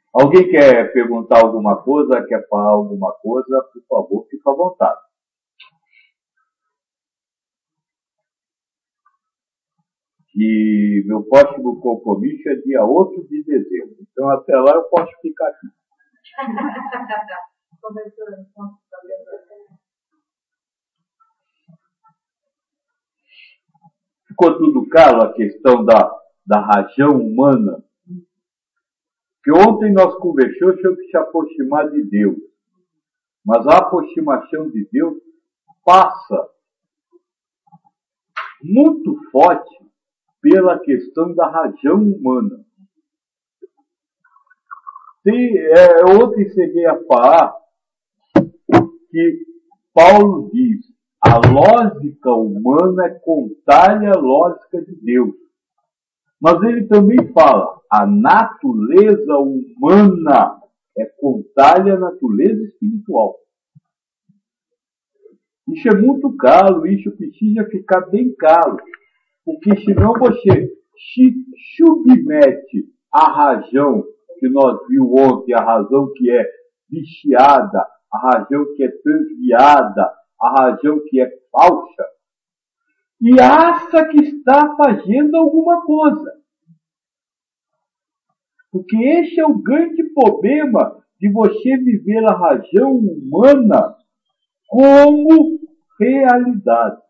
Alguém quer perguntar alguma coisa, quer falar alguma coisa, por favor, fique à vontade. E meu próximo compromisso é dia 8 de dezembro. Então, até lá eu posso ficar aqui. Ficou tudo claro a questão da razão humana? Que ontem nós conversamos sobre se aproximar de Deus. Mas a aproximação de Deus passa muito forte pela questão da razão humana. Ontem cheguei a falar que Paulo diz: a lógica humana é contrária à lógica de Deus. Mas ele também fala: a natureza humana é contrária à natureza espiritual. Isso é muito claro, isso precisa ficar bem claro. Porque senão você se submete à razão que nós vimos ontem, a razão que é viciada, a razão que é transviada, a razão que é falsa, e acha que está fazendo alguma coisa. Porque esse é o grande problema de você viver a razão humana como realidade.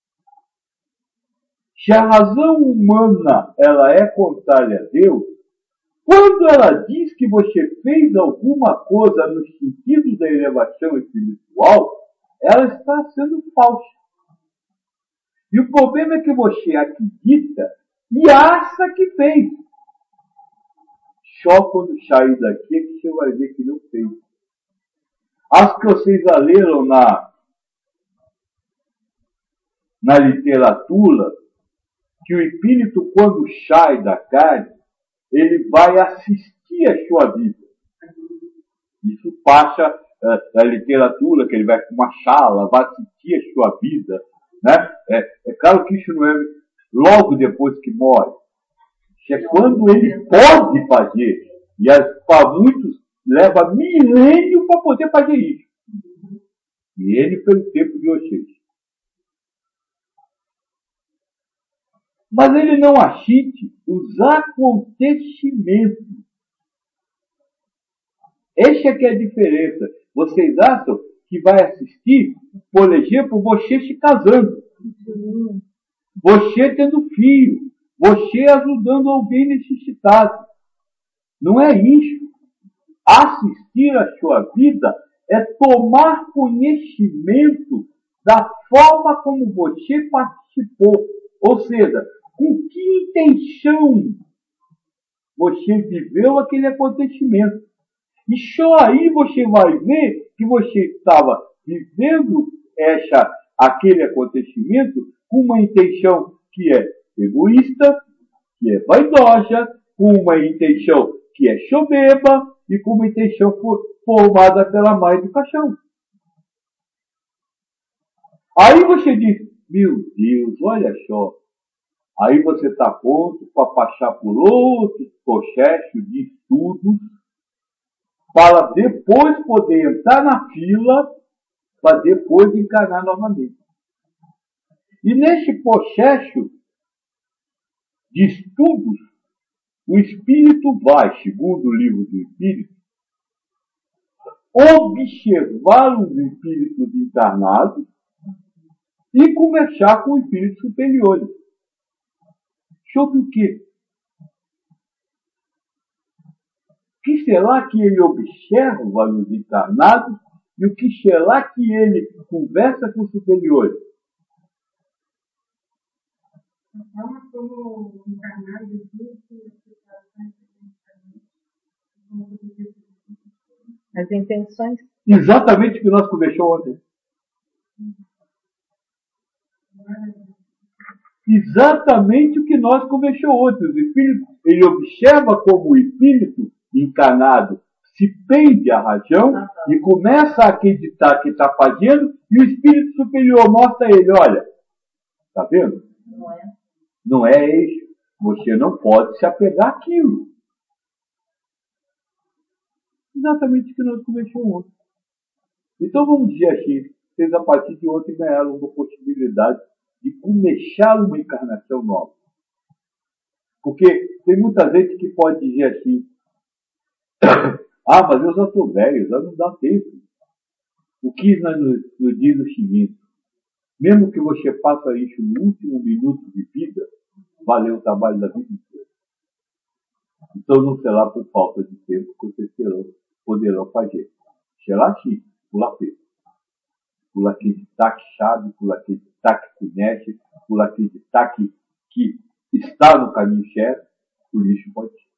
Se a razão humana ela é contrária a Deus, quando ela diz que você fez alguma coisa no sentido da elevação espiritual, ela está sendo falsa. E o problema é que você acredita e acha que fez. Só quando sair daqui é que você vai ver que não fez. Acho que vocês já leram na literatura que o espírito, quando sai da carne, ele vai assistir a sua vida. Isso passa na literatura, que ele vai para uma sala, vai assistir a sua vida. Né? É claro que isso não é logo depois que morre. Isso é quando ele pode fazer. E para muitos leva milênio para poder fazer isso. Milênio pelo tempo de vocês. Mas ele não assiste os acontecimentos. Essa é que é a diferença. Vocês acham que vai assistir, por exemplo, você se casando. Você tendo filho. Você ajudando alguém necessitado. Não é isso. Assistir a sua vida é tomar conhecimento da forma como você participou. Ou seja, com que intenção você viveu aquele acontecimento. E só aí você vai ver que você estava vivendo aquele acontecimento com uma intenção que é egoísta, que é vaidosa, com uma intenção que é soberba e com uma intenção formada pela má educação. Aí você diz: meu Deus, olha só. Aí você está pronto para passar por outro processo de estudos para depois poder entrar na fila para depois encarnar novamente. E nesse processo de estudos, o Espírito vai, segundo o livro do Espírito, observar os espíritos encarnados e conversar com os espíritos superiores. Sobre o quê? O que será que ele observa nos encarnados e o que será que ele conversa com os superiores? As intenções. Exatamente o que nós conversamos ontem. Exatamente o que nós conversamos ontem. O espírito, ele observa como o espírito encarnado se pende à razão e começa a acreditar que está fazendo, e o espírito superior mostra a ele: olha, está vendo? Não é isso. Você não pode se apegar àquilo. Exatamente o que nós começamos ontem. Então vamos dizer assim, vocês a partir de ontem ganharam uma possibilidade de começar uma encarnação nova. Porque tem muita gente que pode dizer assim, mas eu já estou velho, já não dá tempo. O que nos diz o seguinte, mesmo que você faça isso no último minuto de vida, valeu o trabalho da vida inteira. Então não será por falta de tempo que vocês poderão fazer. Será sim, por apego. Por acreditar que sabe, por acreditar que conhece, por acreditar que está no caminho certo, por isso pode ser.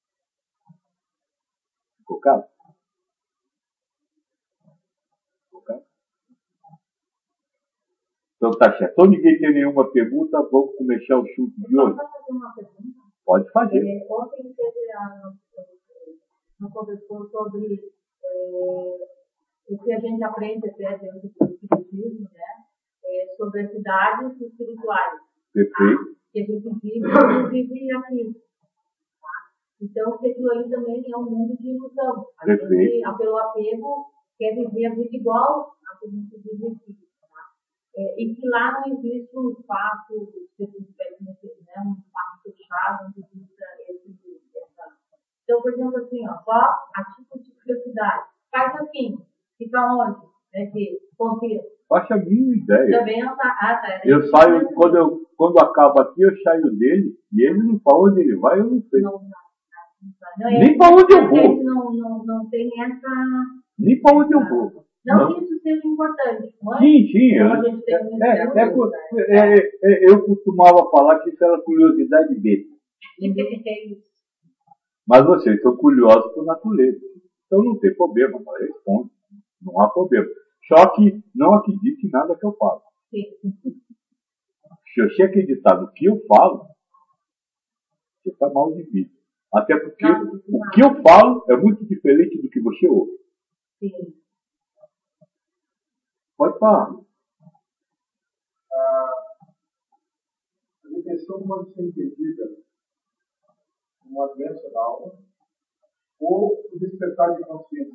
Ficou claro? Então tá certo. Então ninguém tem nenhuma pergunta, vamos começar o chute de hoje. Posso fazer uma pergunta? Pode fazer. Ontem não conversou sobre o que a gente aprende até dentro do espiritismo, né? Sobre as cidades espirituais. Perfeito. Que a gente vive aqui. Então, aquilo ali também é um mundo de ilusão. A gente, pelo apego, quer viver a vida igual a que a gente vive aqui. E que lá não existe um espaço, né, um espaço fechado, onde exista essa. Então, por exemplo, assim, só a título de curiosidade. Faz assim, fica onde? Ponteiro. Faça a minha ideia. Também não tá. Eu saio, quando acaba aqui, eu saio dele, e ele não para onde ele vai, eu não sei. Não, nem para onde eu vou. Não tem essa. Nem para onde eu vou. Não que isso seja importante, não é? Sim. Eu costumava falar que isso era curiosidade B. Mas vocês são curiosos por natureza. Então não tem problema, não responde. Não há problema. Só que não acredite em nada que eu falo. Sim. Se você acreditar no que eu falo, você está mal de vida. Até porque o que eu falo é muito diferente do que você ouve. Sim. Pode falar. A depressão pode ser entendida como uma doença da alma ou o despertar de consciência.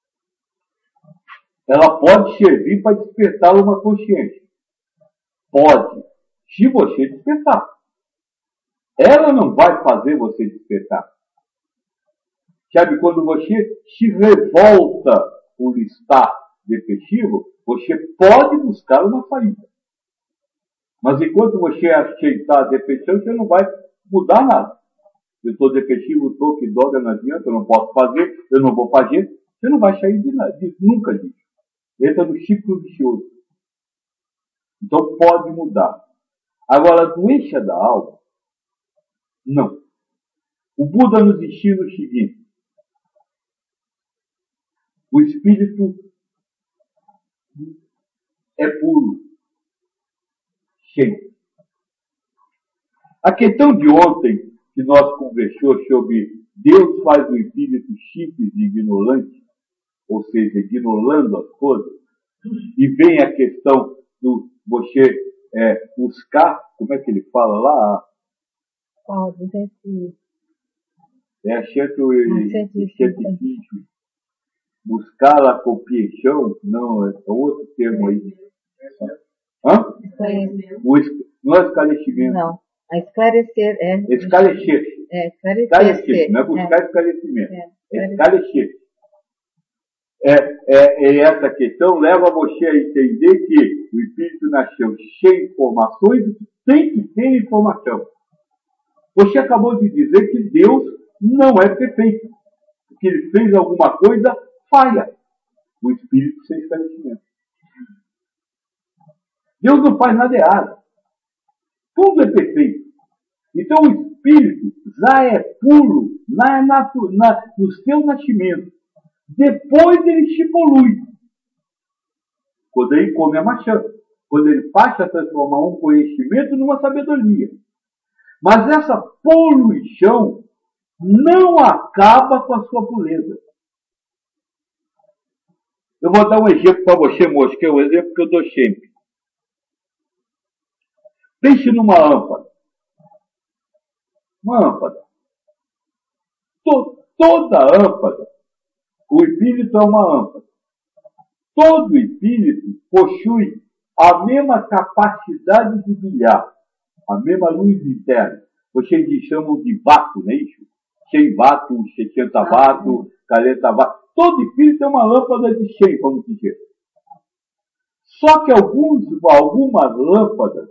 Ela pode servir para despertar uma consciência. Pode. Se você despertar. Ela não vai fazer você despertar. Sabe, quando você se revolta por estar depressivo, você pode buscar uma saída. Mas enquanto você aceitar a depressão, você não vai mudar nada. Eu estou depressivo, estou que droga, não adianta, eu não posso fazer, eu não vou fazer. Você não vai sair de nada, nunca disso. Entra no ciclo vicioso. Então pode mudar. Agora, a doença da alma, não. O Buda nos ensina o seguinte. O espírito é puro. Cheio. A questão de ontem, que nós conversamos sobre Deus faz do espírito simples e ignorante, ou seja, ignorando as coisas, e vem a questão do você buscar, como é que ele fala lá? É ceticismo. Buscar a compreensão, não, é outro termo aí. Não é esclarecimento. Não, a esclarecer é. Esclarecer-se. Esclarecer. Não é buscar esclarecimento. Esclarecer. Essa questão leva você a entender que o espírito nasceu cheio de informações e tem que ter informação. Você acabou de dizer que Deus não é perfeito. Que ele fez alguma coisa falha. O espírito sem esclarecimento. Deus não faz nada errado. Tudo é perfeito. Então o espírito já é puro no seu nascimento. Depois ele se polui. Quando ele come a maçã. Quando ele passa a transformar um conhecimento numa sabedoria. Mas essa poluição não acaba com a sua pureza. Eu vou dar um exemplo para você, moço, que é o exemplo que eu dou sempre. Pense numa lâmpada. Uma lâmpada. Toda lâmpada O espírito é uma lâmpada. Todo espírito possui a mesma capacidade de brilhar, a mesma luz interna. Vocês chamam de vácuo, não é isso? Cheio vácuo, sessenta vácuo, 40 vácuo. Todo espírito é uma lâmpada de cheio, vamos dizer. Só que algumas lâmpadas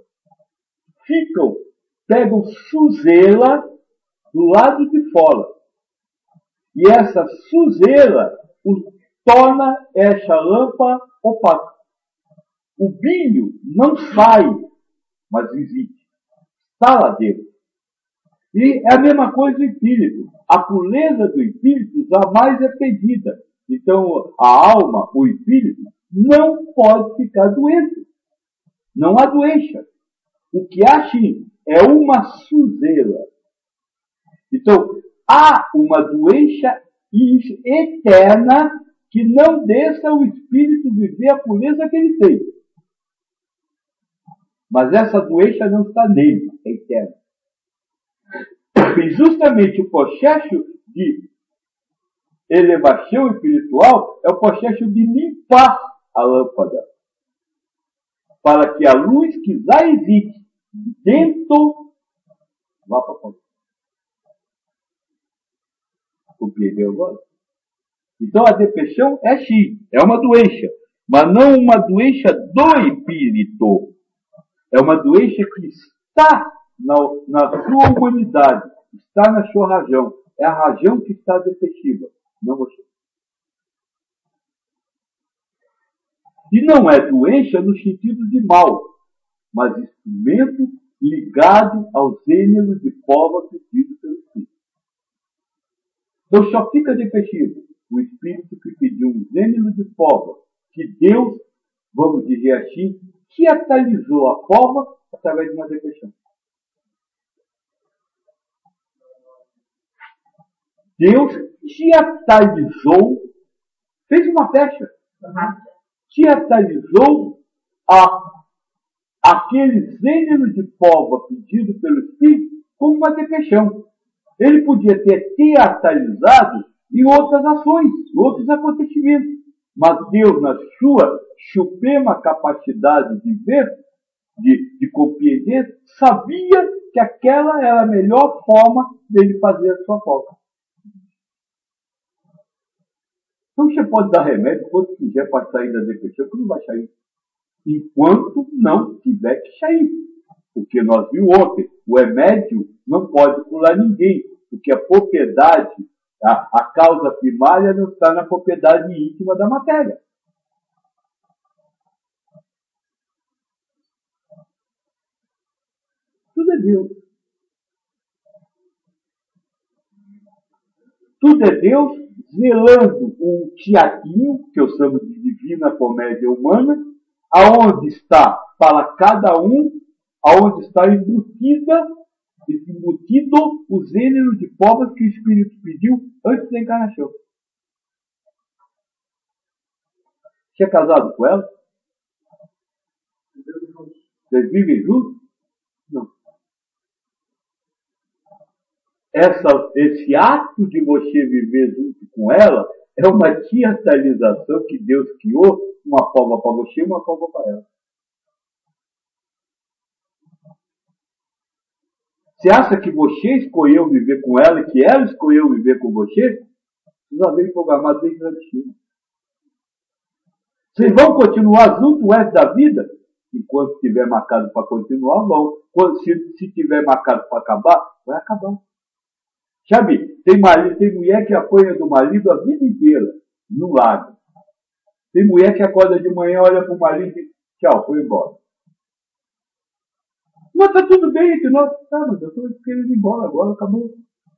pegam sujeira do lado de fora. E essa sujeira torna essa lâmpada opaca. O brilho não sai, mas existe. Está lá dentro. E é a mesma coisa do espírito. A pureza do espírito jamais é pedida. Então, a alma, o espírito, não pode ficar doente. Não há doença. O que há, sim, é uma sujeira. Então, há uma doença eterna que não deixa o espírito viver a pureza que ele tem. Mas essa doença não está nele, é eterna. E justamente o processo de elevação espiritual é o processo de limpar a lâmpada. Para que a luz que já existe dentro vá para fora. Compreendeu agora? Então a depressão é sim, é uma doença, mas não uma doença do espírito. É uma doença que está na sua humanidade, está na sua razão. É a razão que está defectiva, não você. E não é doença no sentido de mal, mas instrumento ligado ao gênero de prova pedido pelo Espírito. Então só fica defectivo o Espírito que pediu um gênero de prova, que Deus, vamos dizer assim, teatralizou a prova através de uma depressão. Deus teatralizou, fez uma peça, teatralizou aquele gênero de prova pedido pelo Espírito como uma depressão. Ele podia ter teatralizado em outras ações, outros acontecimentos. Mas Deus, na sua suprema capacidade de ver, de compreender, sabia que aquela era a melhor forma dele fazer a sua falta. Então você pode dar remédio quando quiser para sair da depressão, que não vai sair. Enquanto não tiver que sair. Porque nós vimos ontem, o remédio não pode curar ninguém, porque a propriedade, a causa primária não está na propriedade íntima da matéria. Tudo é Deus. Tudo é Deus zelando um teatrinho, que eu chamo de divina comédia humana, aonde está para cada um, aonde está embutido o gênero de provas que o Espírito pediu antes da encarnação. Você é casado com ela? Vocês vivem juntos? Não. Esse ato de você viver junto com ela é uma teatralização que Deus criou, uma prova para você e uma prova para ela. Você acha que você escolheu viver com ela e que ela escolheu viver com você? Vocês já vêm programados desde lá de cima. Vocês vão continuar juntos o resto da vida? Enquanto estiver marcado para continuar, vão. Se tiver marcado para acabar, vai acabar. Sabe, tem mulher que apanha do marido a vida inteira, no lago. Tem mulher que acorda de manhã, olha para o marido e tchau, foi embora. Mas está tudo bem entre nós. Tá, mas eu estou querendo ir embora agora, acabou.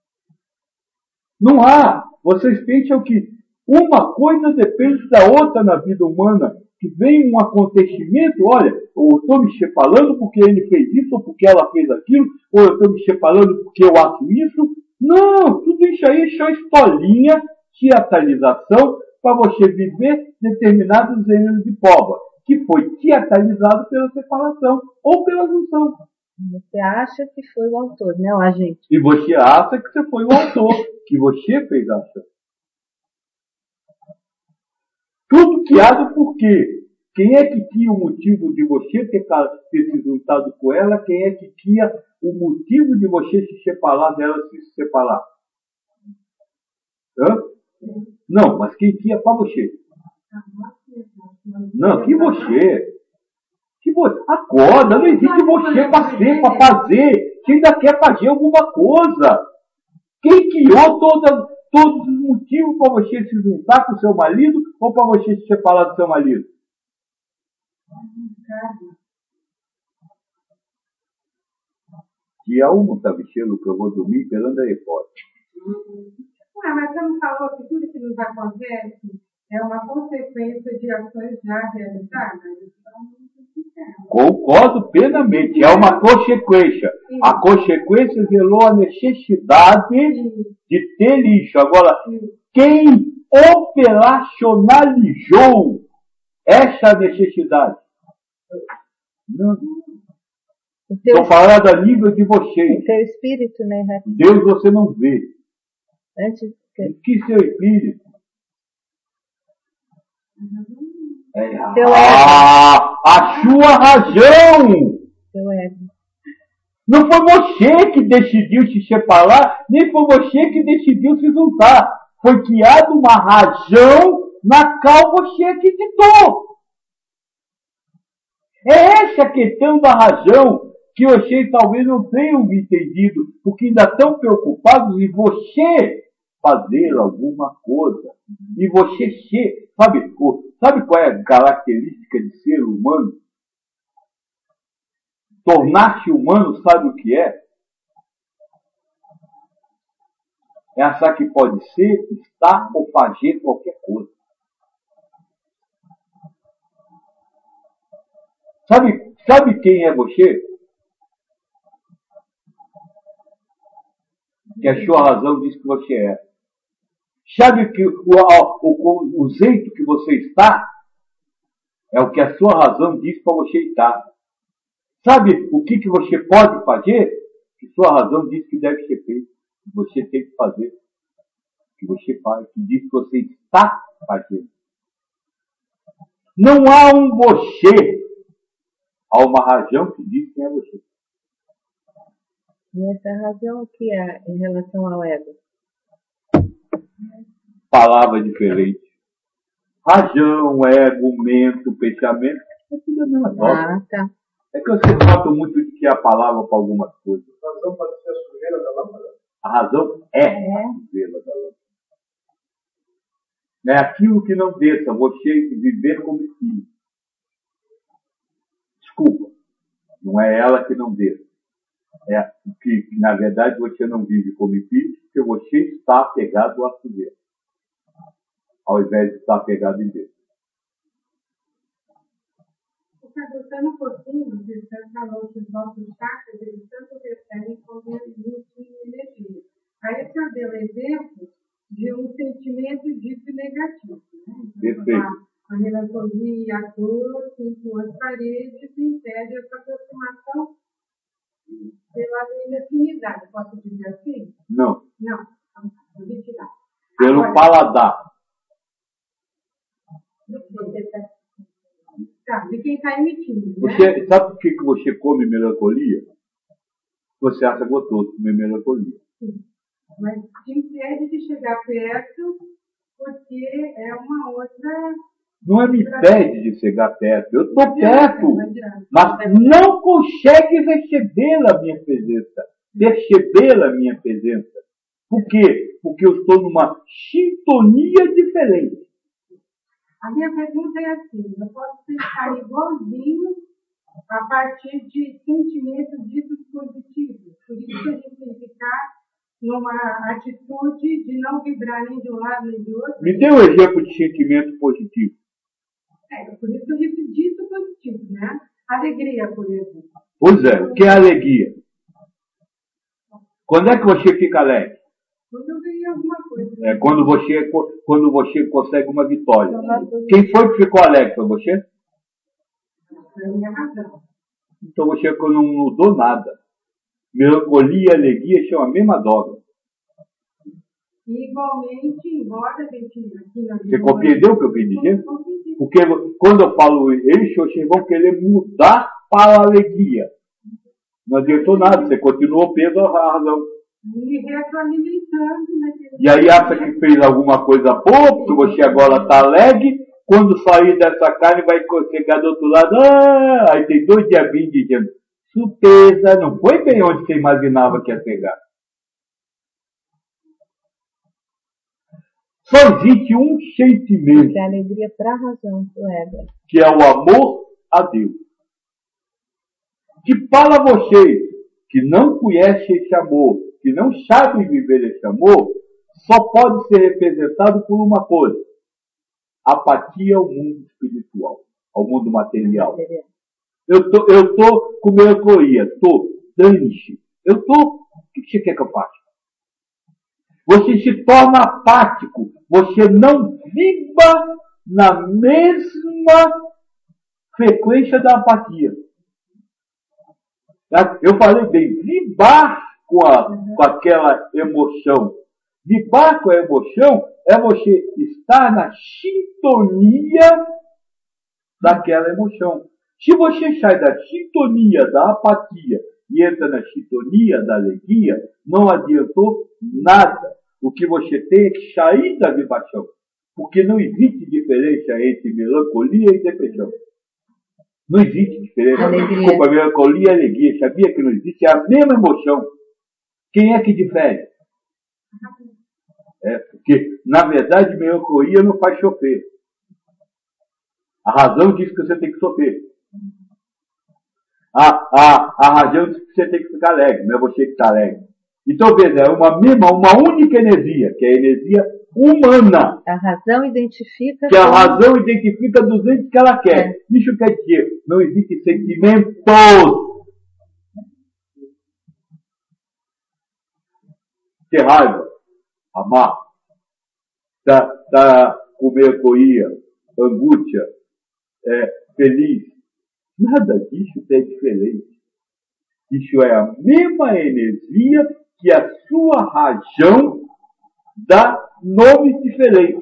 Não há. Vocês pensam que uma coisa depende da outra na vida humana. Que vem um acontecimento, olha, ou eu estou me separando porque ele fez isso, ou porque ela fez aquilo, ou eu estou me separando porque eu acho isso. Não, tudo isso aí é só historinha, teatralização, para você viver determinados gêneros de prova, que foi teatralizado pela separação ou pela junção. Você acha que foi o autor, né, o agente? E você acha que você foi o autor, que você fez a ação. Tudo criado por quê? Quem é que cria o motivo de você ter se juntado com ela? Quem é que cria o motivo de você se separar dela, se separar? Hã? Não, mas quem cria para você? Não, que você. Que você. Acorda, não existe você para ser, para fazer. Você ainda quer fazer alguma coisa. Quem criou todos os motivos para você se juntar com o seu marido ou para você se separar do seu marido? Dia 1 está mexendo que eu vou dormir esperando aí fora. Mas você não falou que tudo que nos acontece é uma consequência de ações já realizadas? Concordo plenamente. É uma consequência. Sim. A consequência gerou a necessidade de ter lixo. Agora, quem operacionalizou essa necessidade? Não. Estou falando a nível de vocês. O teu espírito, né, Rafa? Deus você não vê. Antes Que seu espírito? Teu ego. A sua razão. Teu ego. Não foi você que decidiu se separar, nem foi você que decidiu se juntar. Foi criada uma razão na qual você acreditou. É essa a questão da razão que vocês talvez não tenham entendido, porque ainda estão preocupados em você fazer alguma coisa. E você ser, sabe qual é a característica de ser humano? Tornar-se humano, sabe o que é? É achar que pode ser, estar ou fazer qualquer coisa. Sabe quem é você? Que a sua razão diz que você é. Sabe que o jeito que você está é o que a sua razão diz para você estar. Sabe o que você pode fazer? Que sua razão diz que deve ser feito. Que você tem que fazer. Que você faz. Que diz que você está fazendo. Não há um você. Há uma razão que diz quem é você. E essa razão, o que é em relação ao ego? Palavra diferente. Razão, ego, mente, pensamento. É tudo a mesma coisa. Tá. É que vocês gostam muito de que a palavra para algumas coisas. A razão pode ser a sujeira da lâmpada? A razão é a sujeira da lâmpada. É aquilo que não deixa você viver como filho. Desculpa. Não é ela que não deixa. É que, na verdade, você não vive como filho, porque você está apegado à sujeira. Ao invés de estar apegado em Deus. Você no pouquinho, você falou que os nossos chakras, eles tanto recebem como emitem energia. Aí o senhor deu exemplo de um sentimento disso negativo, né? Então, a melancolia, a dor, que empurra as paredes e impede essa aproximação pela afinidade. Posso dizer assim? Não. Não. Vou retirar. Pelo agora, paladar. Tá, de quem está emitindo, né? Você, sabe por que você come melancolia? Você acha gostoso comer melancolia. Sim. Mas te impede de chegar perto, porque é uma outra... Não é me impede de chegar perto. Eu estou perto. Mas não consegue recebê-la a minha presença. Percebê-la a minha presença. Por quê? Porque eu estou numa sintonia diferente. A minha pergunta é assim, eu posso pensar igualzinho a partir de sentimentos ditos positivos. Por isso que a gente tem que ficar numa atitude de não vibrar nem de um lado nem de outro. Me dê um exemplo de sentimento positivo. Por isso que eu disse dito positivo, né? Alegria, por exemplo. Pois é, o que é alegria? Quando é que você fica alegre? Quando eu ganhei alguma coisa. É quando você consegue uma vitória. Quem foi que ficou alegre? Foi você? Foi a minha razão. Então você não mudou nada. Melancolia e alegria são a mesma droga. E igualmente, embora a gente aqui na Você compreendeu o que eu quis dizer? consegui. Porque quando eu falo eles, vocês vão querer mudar para a alegria. Não adiantou nada, você continuou preso à razão. Me retroalimentando naquele E aí acha que fez alguma coisa boa, porque você agora está alegre, quando sair dessa carne vai chegar do outro lado, aí tem 2 diabinhos dizendo, surpresa, não foi bem onde você imaginava que ia chegar. Só existe um sentimento, Que é a alegria para a razão do ego. que é o amor a Deus. Que para vocês que não conhecem esse amor, que não sabem viver esse amor, só pode ser representado por uma coisa: apatia ao mundo espiritual, ao mundo material. Eu tô com melancolia, dane-se. O que você quer que eu faça? Você se torna apático, você não vibra na mesma frequência da apatia. Eu falei bem, vibrar com aquela emoção. Vibrar com a emoção é você estar na sintonia daquela emoção. Se você sai da sintonia da apatia e entra na sintonia da alegria, não adiantou nada. O que você tem é que sair da vibração. Porque não existe diferença entre melancolia e depressão. Não existe diferença. Alegria. Desculpa, melancolia e alegria. Sabia que não existe? É a mesma emoção. Quem é que difere? Porque, na verdade, melancolia não faz sofrer. A razão diz que você tem que sofrer. A razão diz que você tem que ficar alegre, não é você que está alegre. Então, veja, é uma única energia, que é a energia humana. A razão identifica... Que a razão identifica do jeito que ela quer. Isso quer dizer, não existe sentimentos. Ter raiva, amar, com melancolia, angústia, feliz. Nada disso é diferente. Isso é a mesma energia que a sua razão dá nomes diferentes.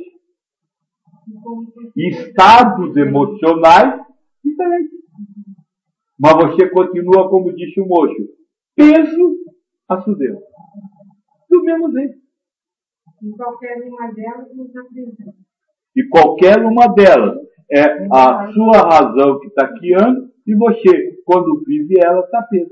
Estados emocionais diferentes. Mas você continua, como disse o moço, peso a sujeira. Do mesmo jeito. E qualquer uma delas nos apresenta. E qualquer uma delas é a sua razão que está guiando e você, quando vive ela, está preso.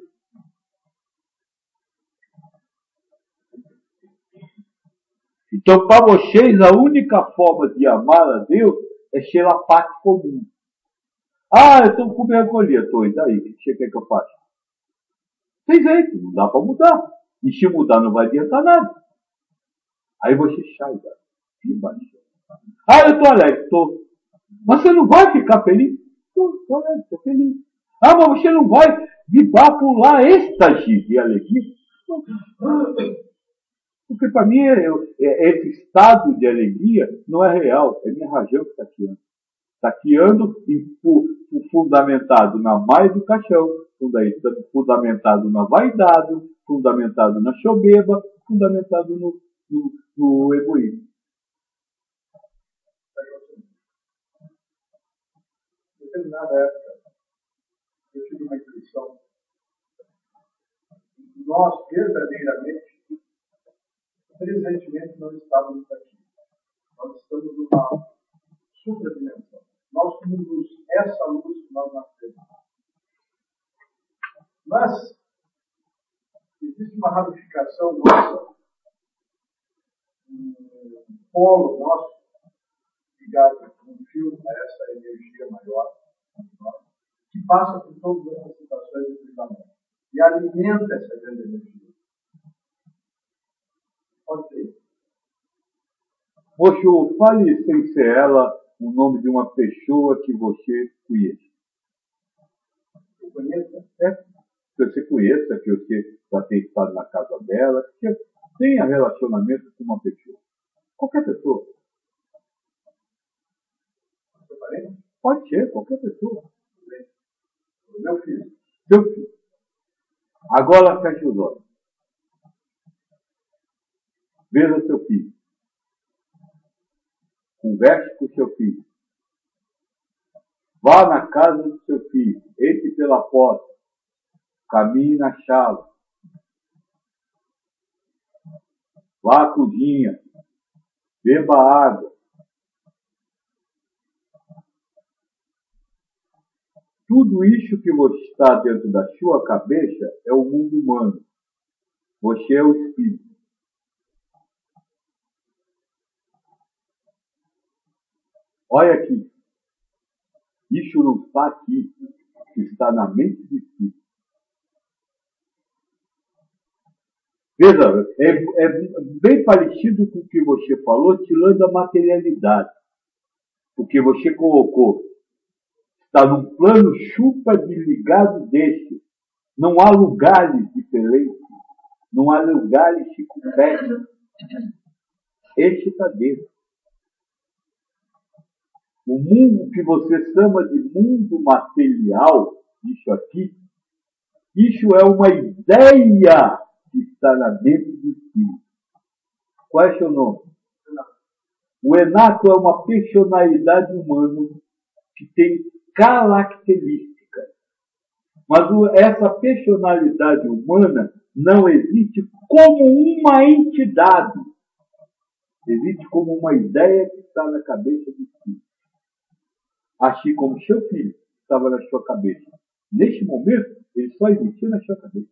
Então, para vocês, a única forma de amar a Deus é ser a parte comum. Eu estou com melancolia. E daí? O que você quer que eu faça? Tem jeito, não dá para mudar. E se mudar não vai adiantar nada. Aí você sai da vibração. Eu estou alegre, estou. Mas você não vai ficar feliz? Estou alegre, estou feliz. Mas você não vai vibrar por lá êxtase de alegria? Porque para mim, esse estado de alegria não é real, é minha razão que está guiando. Está guiando fundamentado na má educação, fundamentado na vaidade, fundamentado na soberba, fundamentado no egoísmo. Em determinada época, eu tive uma intuição. Nós, verdadeiramente, presentemente, não estávamos aqui. Nós estamos numa supradimensão. Nós temos luz, essa luz que nós nascemos. Mas, existe uma ramificação nossa, um polo nosso, ligado com um fio a essa energia maior, que passa por todas essas situações de cruzamento e alimenta essa grande energia. Pode ser. Poxa, fale sem ser ela o nome de uma pessoa que você conhece. Eu conheço? Que você conheça, que você já tem estado na casa dela, que você tenha relacionamento com uma pessoa. Qualquer pessoa. Seu parente? Pode ser, qualquer pessoa. O meu filho. Seu filho. Agora feche os olhos. Veja seu filho. converse com seu filho. Vá na casa do seu filho, entre pela porta, caminhe na chala. Vá à cozinha, beba água. Tudo isso que você está dentro da sua cabeça é o mundo humano. Você é o espírito. Olha aqui. Isso não está aqui. Está na mente do espírito. Veja, é bem parecido com o que você falou, tirando a materialidade. Porque você colocou, está num plano super desligado desse. Não há lugares diferentes. Não há lugares circunflexos. Esse está dentro. O mundo que você chama de mundo material, isso aqui, isso é uma ideia que está na mente do espírito. Qual é seu nome? O Enato é uma personalidade humana que tem características. Mas essa personalidade humana não existe como uma entidade. Existe como uma ideia que está na cabeça do espírito. Assim como seu filho estava na sua cabeça. Neste momento, ele só existia na sua cabeça.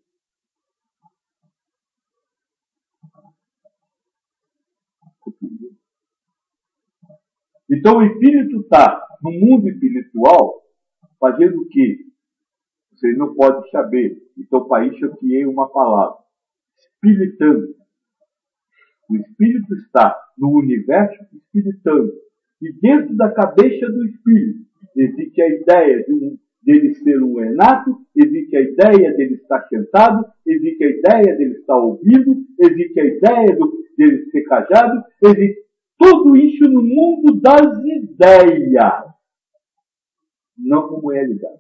Então o espírito está no mundo espiritual fazendo o quê? Vocês não podem saber. Então para isso eu criei uma palavra. Espiritando. O espírito está no universo espiritando. E dentro da cabeça do espírito existe a ideia dele ser um Renato, existe a ideia dele estar sentado, existe a ideia dele estar ouvindo, existe a ideia dele ser cajado, existe tudo isso no mundo das ideias, não como realidade.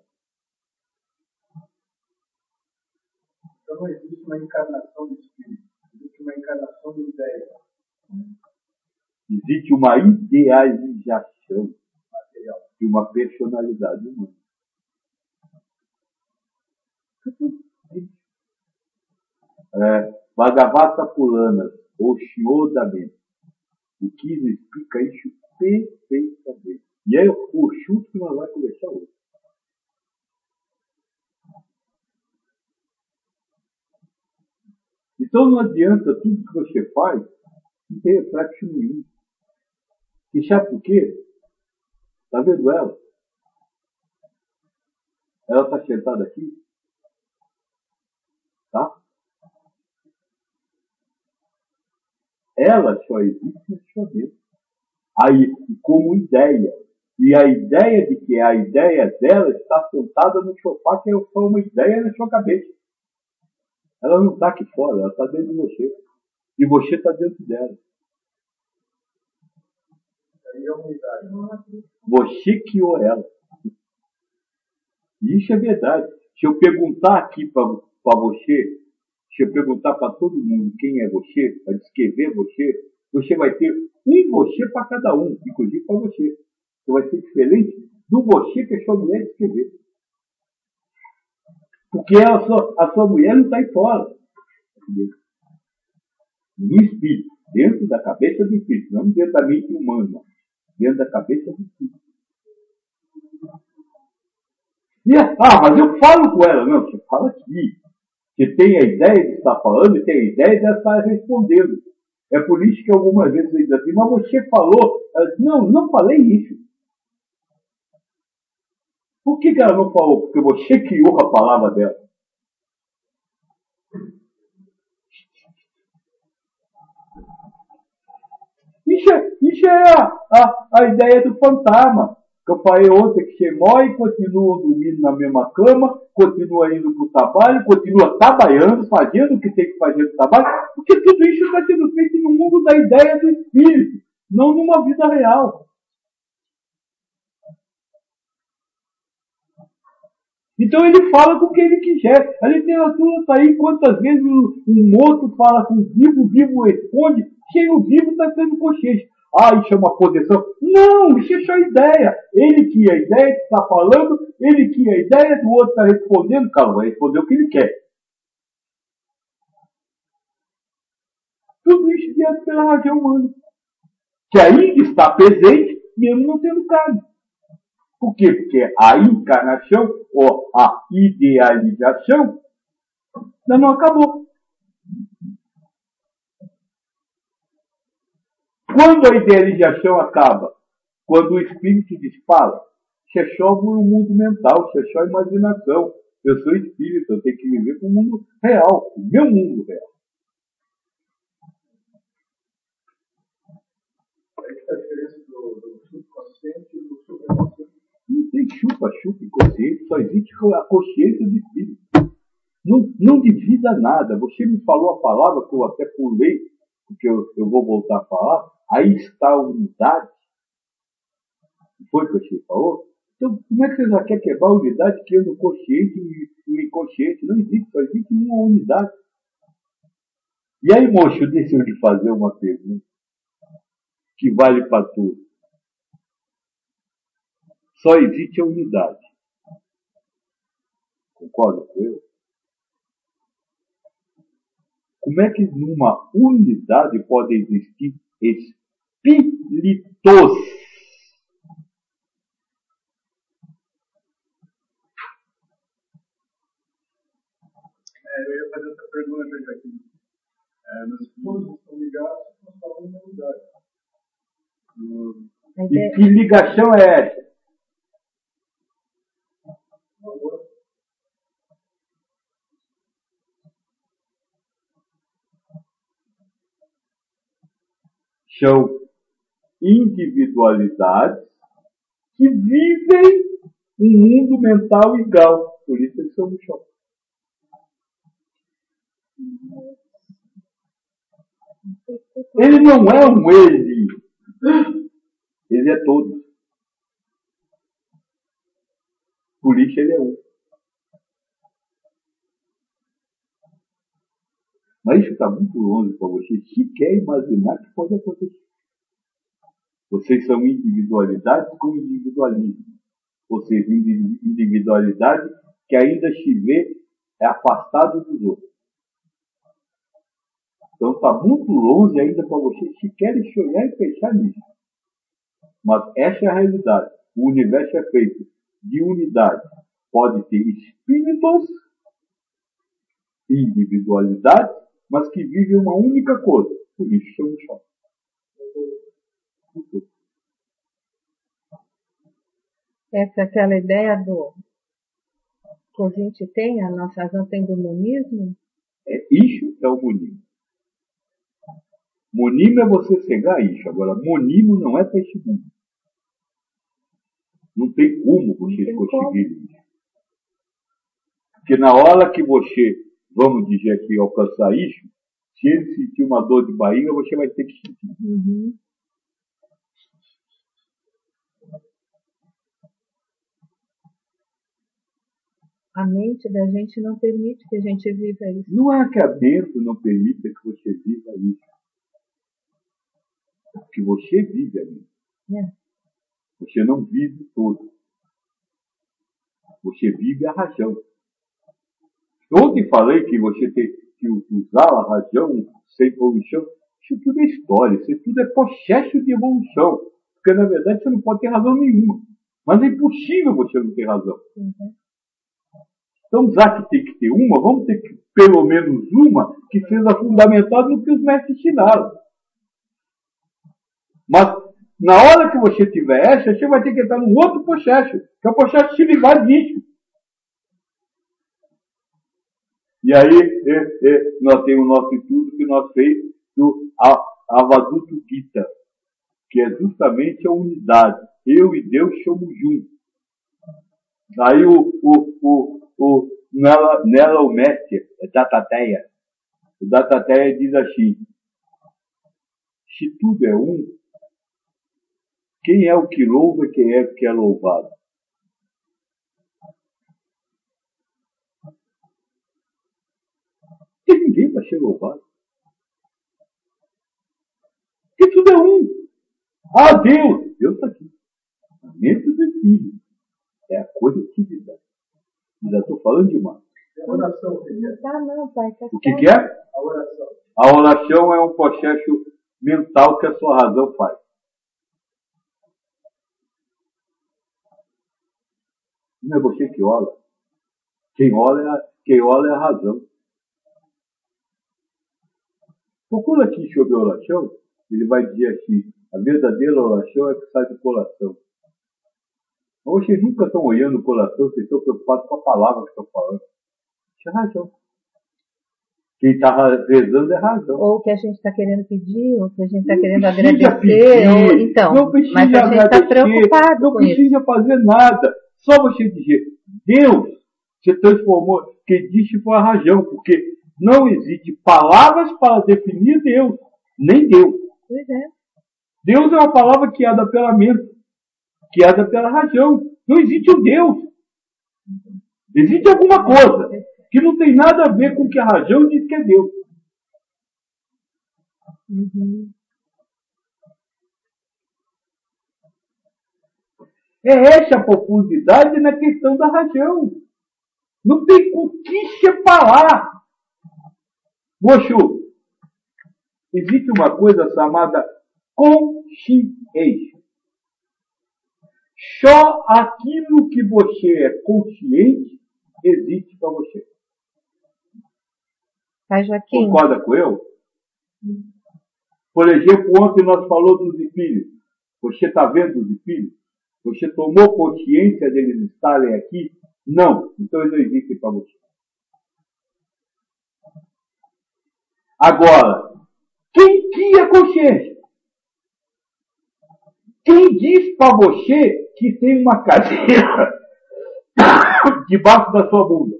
Então não existe uma encarnação do espírito, existe uma encarnação de ideia. Existe uma idealização material de uma personalidade humana. Bhagavata Purana, o Senhor da mente. O que explica isso perfeitamente. E é o chute que nós vamos conversar hoje. Então não adianta tudo que você faz, não tem reflexo nenhum. E sabe por quê? Está vendo ela? Ela está sentada aqui. Tá? Ela só existe na sua mente. Aí, como ideia. E a ideia de que a ideia dela está sentada no sofá, que é só uma ideia na sua cabeça. Ela não está aqui fora, ela está dentro de você. E você está dentro dela. Você criou ela. E isso é verdade. Se eu perguntar aqui para você, se eu perguntar para todo mundo quem é você, para descrever você, você vai ter um você para cada um, inclusive para você. Você vai ser diferente do você que a sua mulher descrever. Porque a sua mulher não está aí fora. Entendeu? No espírito, dentro da cabeça do espírito, não dentro da mente humana, dentro da cabeça do espírito. Mas eu falo com ela. Não, você fala aqui. Você tem a ideia de estar falando e tem a ideia de estar respondendo. É por isso que algumas vezes eu digo assim, mas você falou. Não falei isso. Por que ela não falou? Porque você criou a palavra dela. Isso é a ideia do fantasma. Que eu falei ontem, que você morre, continua dormindo na mesma cama, continua indo para o trabalho, continua trabalhando, fazendo o que tem que fazer no trabalho, porque tudo isso está sendo feito no mundo da ideia do espírito, não numa vida real. Então ele fala com o que ele quiser. A literatura está aí, quantas vezes um morto fala com o vivo responde, sem o vivo está sendo consciente. isso é uma posição. Não, isso é só ideia. Ele que é a ideia que está falando, ele que é a ideia do outro está respondendo, cara, vai responder o que ele quer. Tudo isso guiado pela razão humana, que ainda está presente, mesmo não tendo carne. Por quê? Porque a encarnação, ou a idealização, ainda não acabou. Quando a idealização acaba? Quando o espírito dispara? Isso é só um mundo mental, isso é só imaginação. Eu sou espírito, eu tenho que viver com o mundo real, o meu mundo real. É que a diferença do subconsciente e do supraconsciente. Não tem chupa-chupa inconsciente, só existe a consciência do espírito. Não divida nada. Você me falou a palavra que eu até pulei, porque eu vou voltar a falar. Aí está a unidade. Foi o que você falou? Então, como é que você já quer quebrar a unidade que é no consciente e no inconsciente? Não existe, só existe uma unidade. E aí, moço, deixa eu lhe fazer uma pergunta que vale para tudo. Só existe a unidade. Concorda com eu? Como é que numa unidade pode existir espíritos? Eu ia fazer essa pergunta aqui. Nós todos estão ligados, nós falamos na unidade. E que ligação é essa? São individualidades que vivem um mundo mental igual. Por isso eles são no choque. Ele não é um ele. Ele é todo. Por isso ele é um. Mas isso está muito longe para você sequer imaginar que pode acontecer. Vocês são individualidades com individualismo. Ou seja, individualidade que ainda se vê afastado dos outros. Então está muito longe ainda para vocês sequer sonhar e pensar nisso. Mas essa é a realidade. O universo é feito de unidade. Pode ter espíritos, individualidade, mas que vivem uma única coisa. Por isso somos só. Essa é aquela ideia do que a gente tem, a nossa razão tem do monismo? Isso é o monismo. Monismo é você cegar isso. Agora, monismo não é para esse mundo. Não tem como vocês conseguirem isso. Porque na hora que você, vamos dizer aqui, alcançar isso, se ele sentir uma dor de barriga, você vai ter que sentir. Uhum. A mente da gente não permite que a gente viva isso. Não é que a dentro não permita que você viva isso. É porque você vive ali. Você não vive todo. Você vive a razão. Ontem falei que você tem que usar a razão sem evolução. Isso tudo é história. Isso tudo é processo de evolução. Porque, na verdade, você não pode ter razão nenhuma. Mas é impossível você não ter razão. Uhum. Então, já que tem que ter uma, vamos ter que, pelo menos uma que seja fundamentada no que os mestres ensinaram. Mas, na hora que você tiver essa, você vai ter que entrar num outro processo, que é o processo de se livrar disso. E aí, nós temos o nosso estudo que nós fez do Avaduta Gita, que é justamente a unidade. Eu e Deus somos juntos. Aí nela o mestre, Datateia. O Datateia diz assim: se tudo é um, quem é o que louva e quem é o que é louvado? Porque ninguém vai ser louvado. Porque tudo é um. Ah, Deus! Deus está aqui. Dentro do Espírito. É a coletividade. Ainda estou falando demais. A oração. Não tá não, pai. Tá O que é? A oração. A oração é um processo mental que a sua razão faz. Não é você que ora. Quem ora é a razão. Procura aqui sobre a oração, ele vai dizer assim, a verdadeira oração é que sai do coração. Mas vocês nunca estão olhando o coração, vocês estão preocupados com a palavra que estão falando. Isso é razão. Quem está rezando é razão. Ou o que a gente está querendo pedir, ou o que a gente está querendo precisa agradecer. pedir, Ou, então, não precisa mas a gente está preocupado não com isso. precisa fazer nada. Só você dizer, Deus se transformou, que disse foi a razão, porque não existe palavras para definir Deus, nem Deus. Pois é. Deus é uma palavra criada pela mente, criada pela razão. Não existe um Deus. Existe alguma coisa que não tem nada a ver com o que a razão diz que é Deus. Uhum. É essa a profundidade na questão da razão. Não tem com que separar. Mocho, existe uma coisa chamada consciência. Só aquilo que você é consciente existe para você. Pai Joaquim. Concorda com eu? Por exemplo, ontem nós falamos dos espíritos. Você está vendo os espíritos? Você tomou consciência deles estarem aqui? Não. Então eles não existem para você. Agora, quem cria consciência? Quem diz para você que tem uma cadeira debaixo da sua bunda?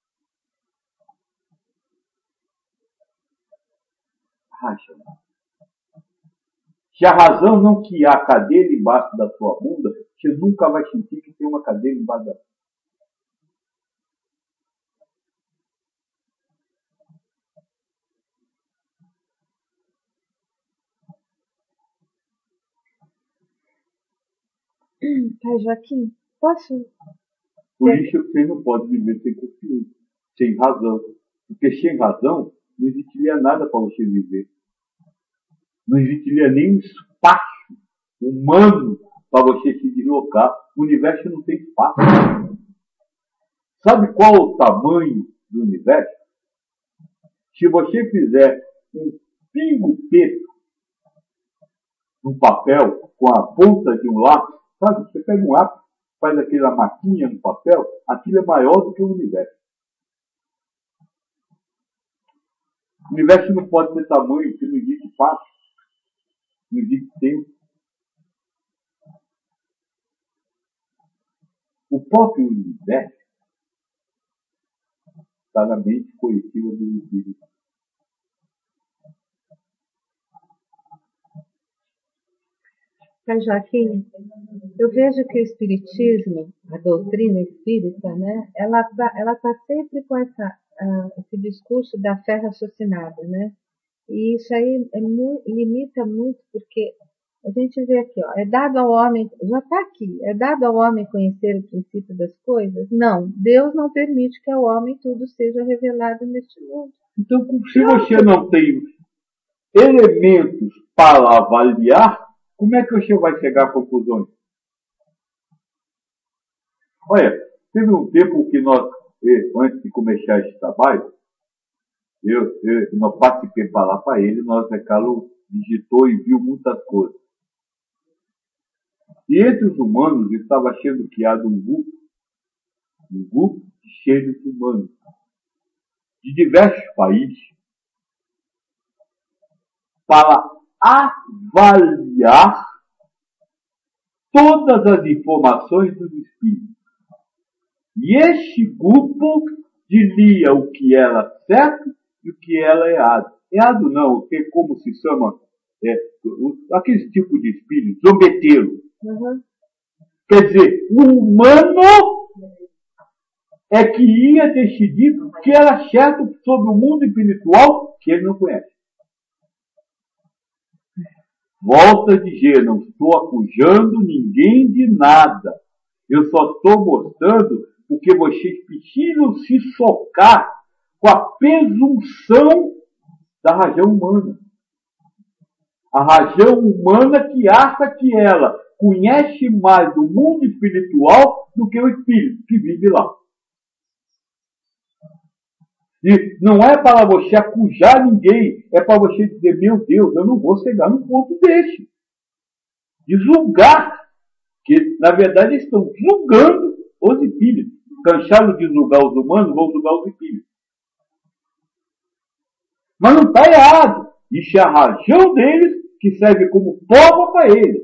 Racha. Se a razão não criar a cadeira embaixo da sua bunda, você nunca vai sentir que tem uma cadeira embaixo da bunda. Pai Joaquim, posso? Por isso que você não pode viver sem consciência, sem razão. Porque sem razão, não existiria nada para você viver. Não existiria nem um espaço humano para você se deslocar. O universo não tem espaço. Sabe qual o tamanho do universo? Se você fizer um pingo preto no papel com a ponta de um lápis, sabe? Você pega um lápis, faz aquela maquinha no papel, aquilo é maior do que o universo. O universo não pode ter tamanho, porque não existe espaço, não existe tempo. O próprio universo está na mente coletiva do espírito. Pai Joaquim, eu vejo que o Espiritismo, a doutrina espírita, né, ela tá sempre com esse discurso da fé raciocinada, né? E isso aí limita muito, porque a gente vê aqui, ó, é dado ao homem, já está aqui, é dado ao homem conhecer o princípio das coisas? Não, Deus não permite que ao homem tudo seja revelado neste mundo. Então, se você não tem elementos para avaliar, como é que você vai chegar a conclusões? Olha, teve um tempo que nós, antes de começar esse trabalho, nós participei para lá para ele, nós, Carlos, digitou e viu muitas coisas. E entre os humanos estava sendo criado um grupo de seres humanos, de diversos países, para avaliar todas as informações dos espíritos. E este grupo dizia o que era certo e o que era errado. Errado não, porque como se chama, aquele tipo de espírito, zombeteiro. Uhum. Quer dizer, o humano é que ia decidir o que era certo sobre o mundo espiritual que ele não conhece. Volta a dizer, não estou acusando ninguém de nada. Eu só estou mostrando porque vocês precisam se socar com a presunção da razão humana. A razão humana que acha que ela conhece mais do mundo espiritual do que o espírito que vive lá. E não é para você acusar ninguém, é para você dizer, meu Deus, eu não vou chegar num ponto desse. De julgar, que na verdade estão julgando os espíritos. Cansaram de julgar os humanos, vão julgar os espíritos. Mas não está errado. Isso é a razão deles que serve como prova para eles.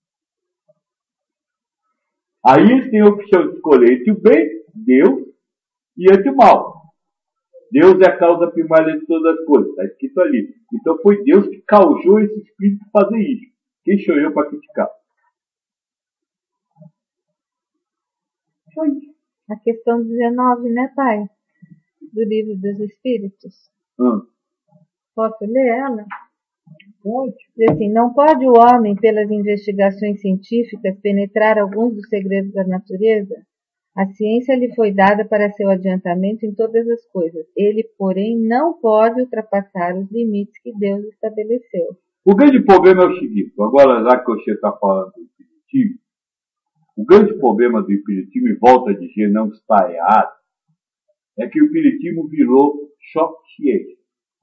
Aí eles têm a opção de escolher entre o bem, Deus, e entre o mal. Deus é a causa primária de todas as coisas. Está escrito ali. Então foi Deus que causou esse espírito a fazer isso. Quem sou eu para criticar? Só isso. A questão 19, né, pai? Do livro dos Espíritos. Posso ler ela? Pode. Diz assim, não pode o homem, pelas investigações científicas, penetrar alguns dos segredos da natureza? A ciência lhe foi dada para seu adiantamento em todas as coisas. Ele, porém, não pode ultrapassar os limites que Deus estabeleceu. O grande problema é o seguinte, agora já que você está falando do espiritismo, o grande problema do espiritismo, e volta a dizer, não está errado, é que o espiritismo virou ciência.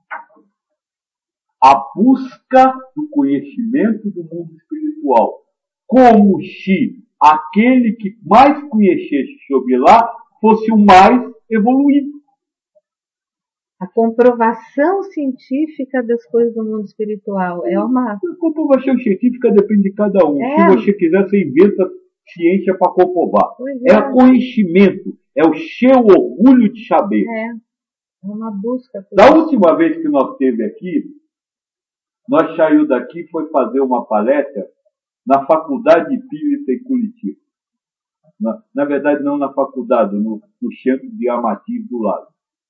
A busca do conhecimento do mundo espiritual, como se aquele que mais conhecesse sobre lá fosse o mais evoluído. A comprovação científica das coisas do mundo espiritual é uma... A comprovação científica depende de cada um. Se você quiser, você inventa ciência para comprovar. É o conhecimento, é o seu orgulho de saber. É uma busca. Da última vez que nós esteve aqui, nós saímos daqui e foi fazer uma palestra na Faculdade Espírita em Curitiba. Na verdade, não na faculdade, no centro de Amatiz do lado.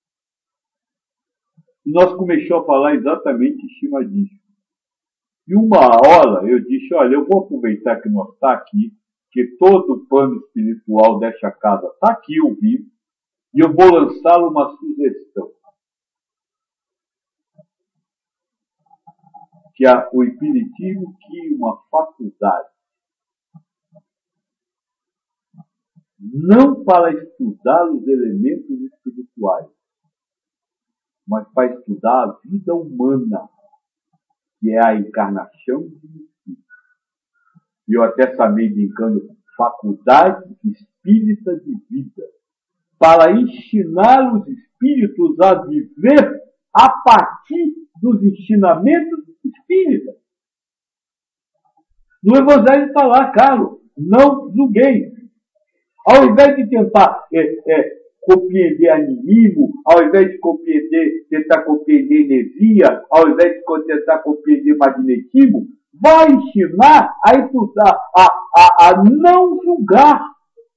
E nós começamos a falar exatamente em cima disso. E uma hora eu disse, olha, eu vou aproveitar que nós está aqui, que todo o plano espiritual desta casa está aqui ouvindo, e eu vou lançar uma sugestão. Que o espiritismo cria uma faculdade não para estudar os elementos espirituais, mas para estudar a vida humana, que é a encarnação do espírito. E eu até chamei brincando faculdade espírita de vida, para ensinar os espíritos a viver a partir dos ensinamentos espíritas. No Evangelho está lá, Carlos, não julguei. Ao invés de tentar compreender animismo, ao invés de tentar compreender energia, ao invés de tentar compreender magnetismo, vai ensinar a estudar, a não julgar.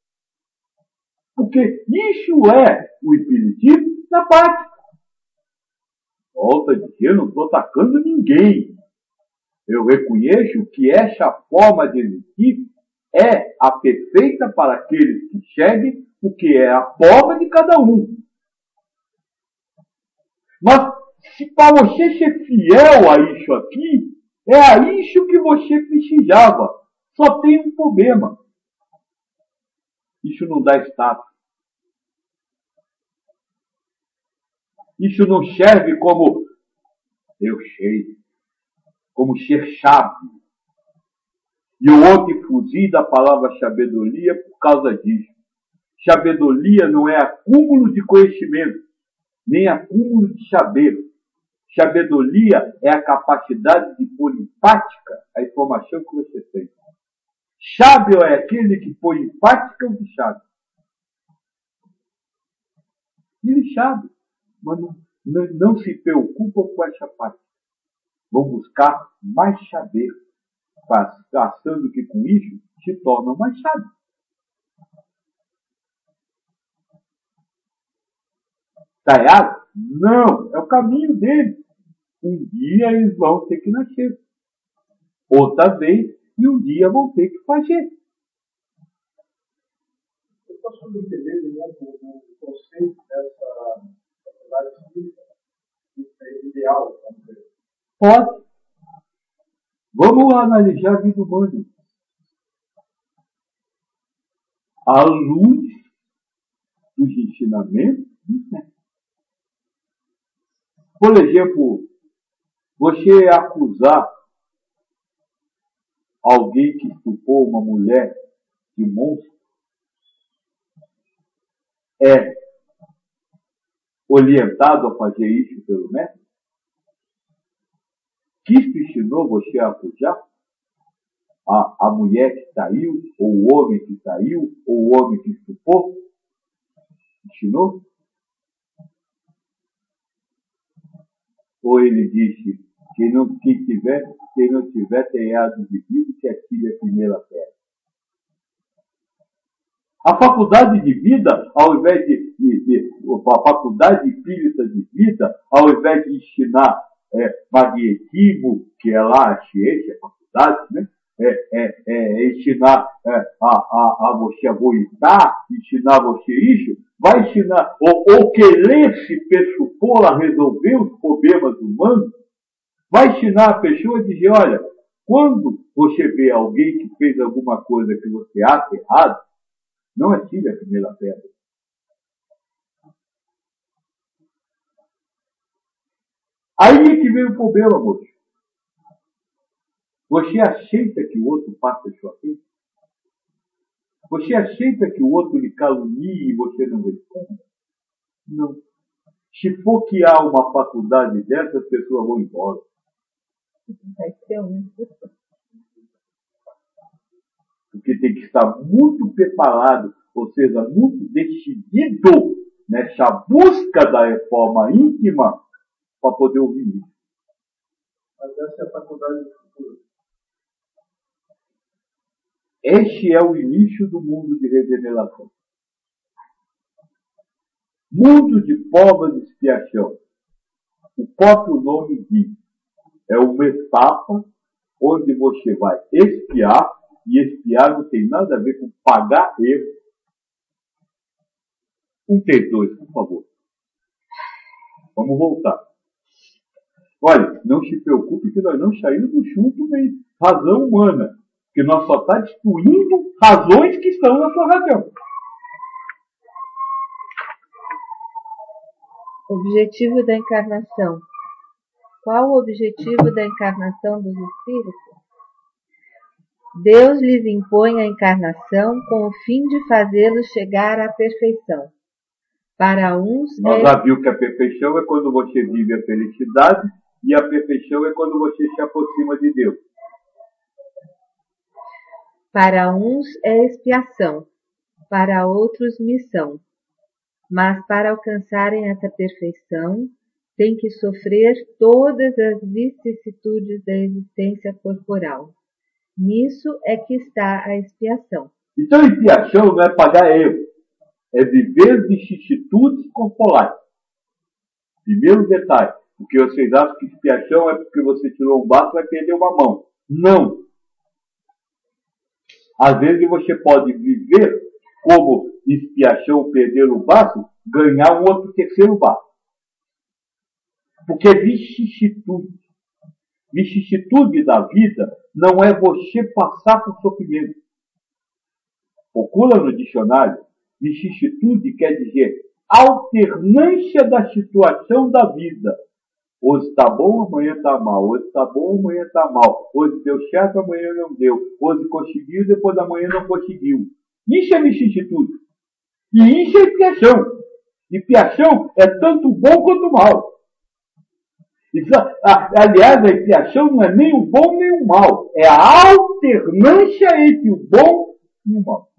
Porque isso é o espiritismo na prática. Volta a dizer, eu não estou atacando ninguém. Eu reconheço que essa forma de existir é a perfeita para aqueles que seguem, porque é a forma de cada um. Mas, se para você ser fiel a isso aqui, é a isso que você precisava. Só tem um problema. Isso não dá status. Isso não serve como, eu sei, como ser sábio. E eu ontem fugi da palavra sabedoria por causa disso. Sabedoria não é acúmulo de conhecimento, nem acúmulo de saber. Sabedoria é a capacidade de pôr em prática a informação que você tem. Sábio é aquele que põe em prática o que sabe. Ele sabe, mas não se preocupa com essa parte. Vão buscar mais saber, achando que com isso se tornam mais sábios. Está errado? Não, é o caminho deles. Um dia eles vão ter que nascer. outra vez, e um dia vão ter que fazer. Eu posso entender o conceito dessa faculdade ideal? Pode. Vamos analisar a vida humana. À luz dos ensinamentos dos mestres. Por exemplo, você acusar alguém que estupou uma mulher de monstro é orientado a fazer isso pelo mestre? Cristo ensinou você a acusar a mulher que saiu, ou o homem que saiu, ou o homem que estupou? Ensinou? Ou ele disse, quem não tiver telhado de vidro, que atire a primeira pedra. A faculdade de vida, ao invés a faculdade espírita de vida, ao invés de ensinar magnetismo, que é lá a ciência, a faculdade, né? Ensinar a você voitar, ensinar você isso, vai ensinar, ou querer se pressupor a resolver os problemas humanos, vai ensinar a pessoa a dizer, olha, quando você vê alguém que fez alguma coisa que você acha errado, não atire a primeira pedra. Aí é que vem o problema, moço. Você aceita que o outro faça a sua vida? Você aceita que o outro lhe calunie e você não responda? Não. Se for que há uma faculdade dessa, as pessoas vão embora. Vai ser Porque tem que estar muito preparado, ou seja, muito decidido nessa busca da reforma íntima para poder ouvir isso. Mas essa é a faculdade do futuro. Este é o início do mundo de regeneração. Mundo de provas e expiação. O próprio nome diz. É uma etapa onde você vai expiar, e expiar não tem nada a ver com pagar erro. 132, por favor. Vamos voltar. Olha, não se preocupe que nós não saímos do chumbo em razão humana. Porque nós só está destruindo razões que estão na sua razão. Objetivo da encarnação. Qual o objetivo da encarnação dos espíritos? Deus lhes impõe a encarnação com o fim de fazê-los chegar à perfeição. Para uns Nós já vimos que a perfeição é quando você vive a felicidade e a perfeição é quando você se aproxima de Deus. Para uns é expiação, para outros missão. Mas para alcançarem essa perfeição, têm que sofrer todas as vicissitudes da existência corporal. Nisso é que está a expiação. Então, expiação não é pagar erro, é viver vicissitudes corporais. Primeiro detalhe, porque vocês acham que expiação é porque você tirou um braço e vai perder uma mão. Não. Às vezes você pode viver como expiação, perder o braço, ganhar um outro terceiro braço. Porque vicissitude. Vicissitude da vida não é você passar por sofrimento. Procura no dicionário, vicissitude quer dizer alternância da situação da vida. Hoje está bom, amanhã está mal. Hoje está bom, amanhã está mal. Hoje deu certo, amanhã não deu. Hoje conseguiu, depois da manhã não conseguiu. Isso é vicissitude. E isso é expiação. Expiação é tanto bom quanto mal. Aliás, a expiação não é nem o bom nem o mal. É a alternância entre o bom e o mal.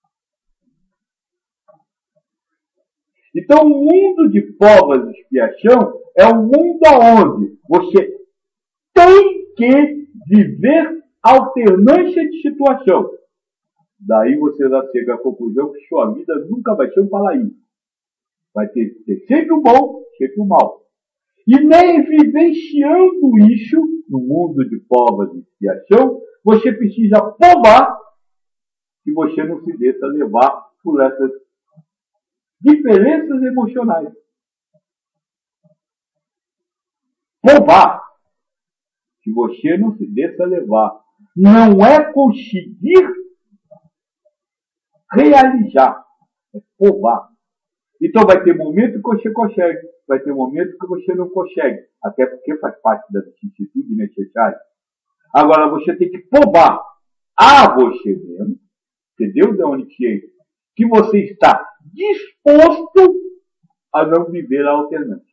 Então, o mundo de provas e expiação é um mundo onde você tem que viver alternância de situação. Daí você já chega à conclusão que sua vida nunca vai ser um paraíso. Vai ter sempre o bom, sempre o mal. E nem vivenciando isso, no mundo de provas e expiação, você precisa provar que você não se deixa levar por essas diferenças emocionais. Provar que você não se deixa levar. Não é conseguir realizar, é provar. Então vai ter momento que você consegue, vai ter momento que você não consegue, até porque faz parte da vicissitude necessária. Agora você tem que provar a você mesmo, que Deus é onisciente, que você está disposto a não viver a alternância.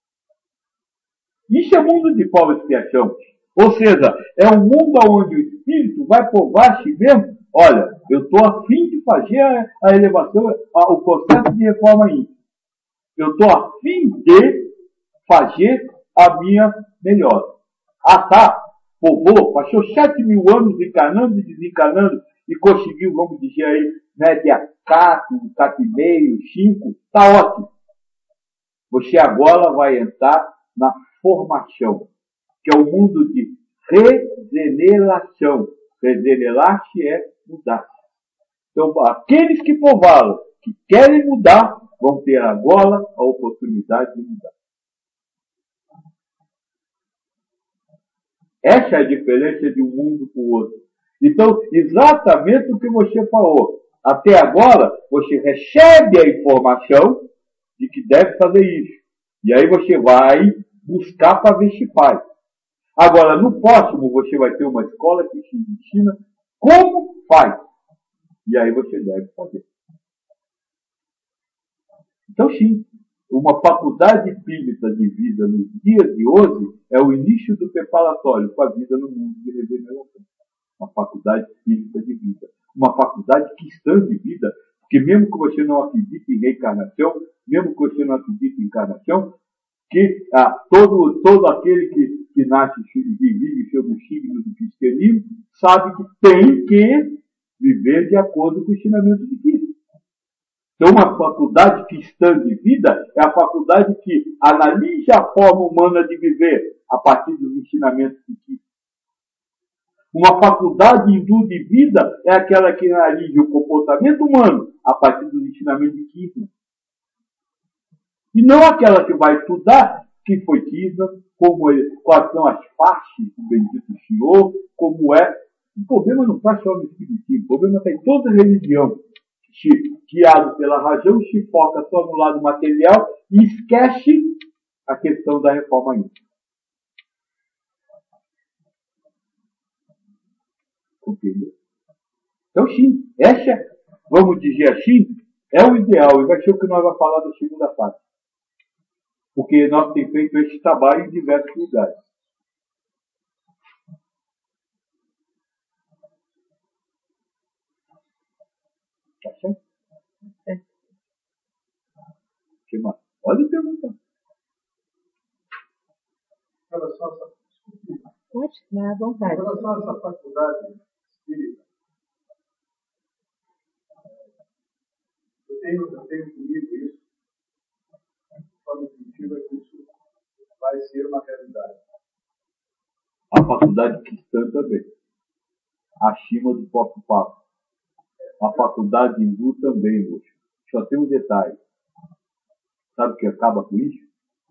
Isso é mundo de prova e expiação. Ou seja, é um mundo onde o espírito vai provar a si mesmo. Olha, eu estou a fim de fazer a elevação, o processo de reforma íntima. Eu estou a fim de fazer a minha melhora. Ah, tá. Provou, passou 7.000 anos encarnando e desencarnando e conseguiu, vamos dizer aí, média 4, 4,5, 5. Está ótimo. Você agora vai entrar na formação, que é o mundo de regeneração. Regenerar-se é mudar. Então, aqueles que provaram, que querem mudar, vão ter agora a oportunidade de mudar. Essa é a diferença de um mundo para o outro. Então, exatamente o que você falou. Até agora, você recebe a informação de que deve fazer isso. E aí você vai buscar para ver se faz. Agora, no próximo, você vai ter uma escola que te ensina como faz. E aí você deve fazer. Então, sim, uma faculdade espírita de vida nos dias de hoje é o início do preparatório para a vida no mundo de regeneração. Uma faculdade espírita de vida. Uma faculdade cristã de vida, porque mesmo que você não acredite em reencarnação, mesmo que você não acredite em encarnação, que todo aquele que nasce e vive sob o signo do cristianismo sabe que tem que viver de acordo com o ensinamento de Cristo. Então, uma faculdade cristã de vida é a faculdade que analisa a forma humana de viver a partir dos ensinamentos de Cristo. Uma faculdade hindu de vida é aquela que analisa o comportamento humano a partir dos ensinamentos de Cristo. E não aquela que vai estudar que foi Krishna, quais são as faixas do bendito Senhor, como é. O problema não está só no espiritismo, o problema está em toda religião. Guiado pela razão, se foca só no lado material e esquece a questão da reforma íntima. Entendeu? Então, sim, essa, vamos dizer assim, é o ideal e vai ser o que nós vamos falar da segunda parte. Porque nós temos feito esse trabalho em diversos lugares. Tá certo? É. Que mais? Pode perguntar. Pode, dá à vontade. Em relação a essa faculdade espírita, eu tenho comigo isso, de forma intuitiva, que isso vai ser uma realidade. A faculdade cristã também. Acima do próprio Papa. A faculdade hindu também, moço. Só tem um detalhe. Sabe o que acaba com isso?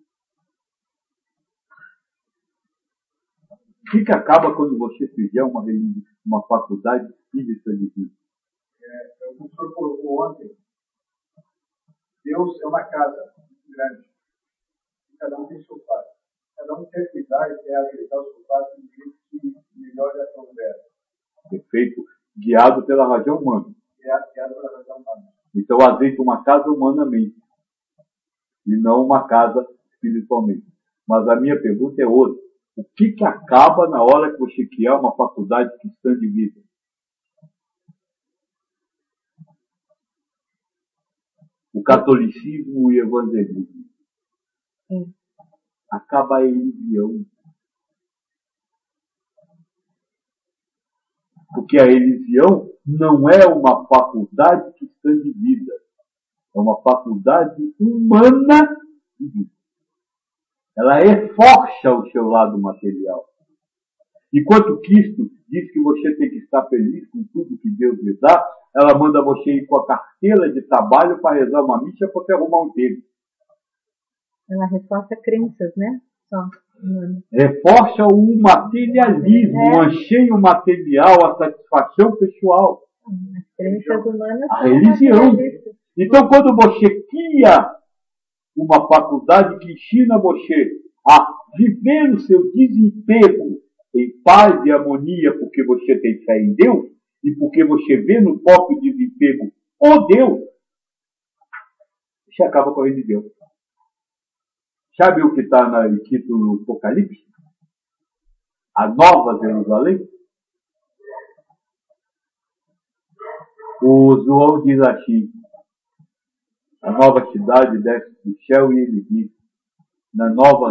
O que acaba quando você fizer uma faculdade espírita de vida? O senhor colocou ontem, Deus é uma casa grande. E cada um tem seu quarto. Cada um quer cuidar e quer ajeitar o seu quarto do jeito que melhor lhe aprouver. Perfeito. Guiado pela razão humana. Guiado pela razão humana. Então ajeita uma casa humanamente. E não uma casa espiritualmente. Mas a minha pergunta é outra. O que acaba na hora que você criar uma faculdade cristã de vida? O catolicismo e o evangelismo. Acaba a religião. Porque a religião não é uma faculdade cristã de vida. É uma faculdade humana de vida. ela reforça o seu lado material. Enquanto Cristo diz que você tem que estar feliz com tudo que Deus lhe dá, ela manda você ir com a carteira de trabalho para rezar uma missa para você arrumar um tempo. Ela reforça crenças, né? Só. Reforça o materialismo, o anseio material, a satisfação pessoal. As crenças humanas a religião. Então, quando você cria uma faculdade que ensina você a viver o seu desempego em paz e harmonia, porque você tem fé em Deus, e porque você vê no próprio desempego o Deus, você acaba com a religião. Sabe o que está escrito no Apocalipse? A Nova Jerusalém? O João diz assim, a nova cidade desce do céu e ele diz, na nova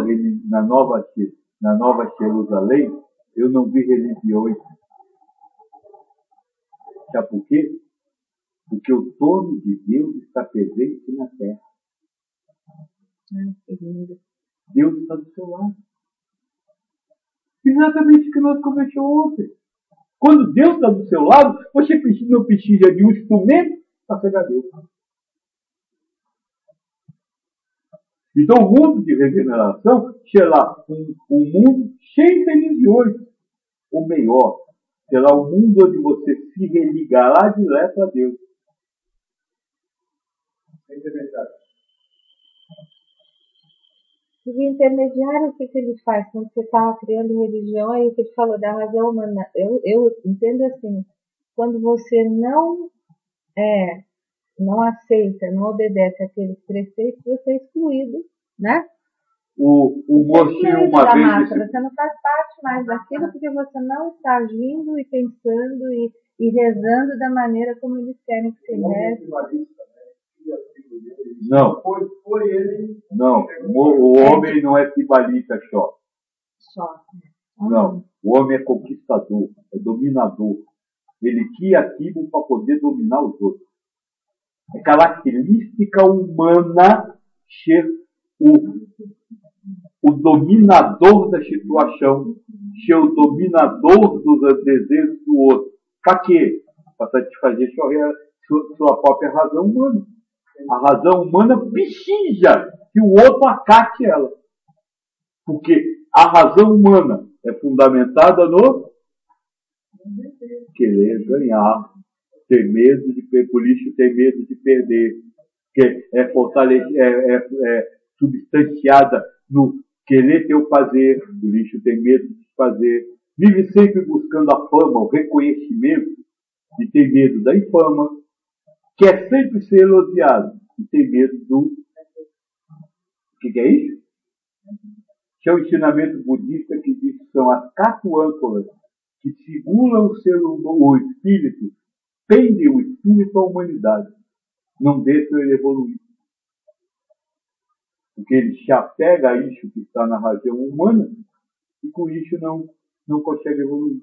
Jerusalém, eu não vi religiões. Sabe por quê? Porque o trono de Deus está presente na terra. Deus está do seu lado. Exatamente o que nós conversamos ontem. Quando Deus está do seu lado, você não precisa de um instrumento para pegar Deus. Então, o mundo de regeneração será um mundo sem religiões. Ou melhor, será um mundo onde você se religará direto a Deus. O intermediário, o que ele faz? Quando você está criando religião, aí que ele falou da razão humana. Eu entendo assim, quando você não aceita, não obedece aqueles preceitos, você é excluído, né? O mocinho uma vez... massa. Você não faz parte mais daquilo porque você não está agindo e pensando e rezando da maneira como eles querem que você reze. Não. Foi ele. Não. O homem não é tribalista só. Não. O homem é conquistador, é dominador. Ele cria aquilo para poder dominar os outros. É característica humana ser o dominador da situação, ser o dominador dos desejos do outro. Para quê? Para satisfazer sua própria razão humana. A razão humana precisa que o outro acate ela. Porque a razão humana é fundamentada no querer ganhar, ter medo de perder, por isso ter medo de perder, que é substanciada no querer ter o fazer, por isso tem medo de fazer, vive sempre buscando a fama, o reconhecimento, e tem medo da infama, quer sempre ser elogiado, e tem medo do... O que é isso? Que é o ensinamento budista que diz que são as 4 âncoras que seguram o espírito, pendem o espírito à humanidade. Não deixam ele evoluir. Porque ele se apega a isso que está na razão humana e com isso não consegue evoluir.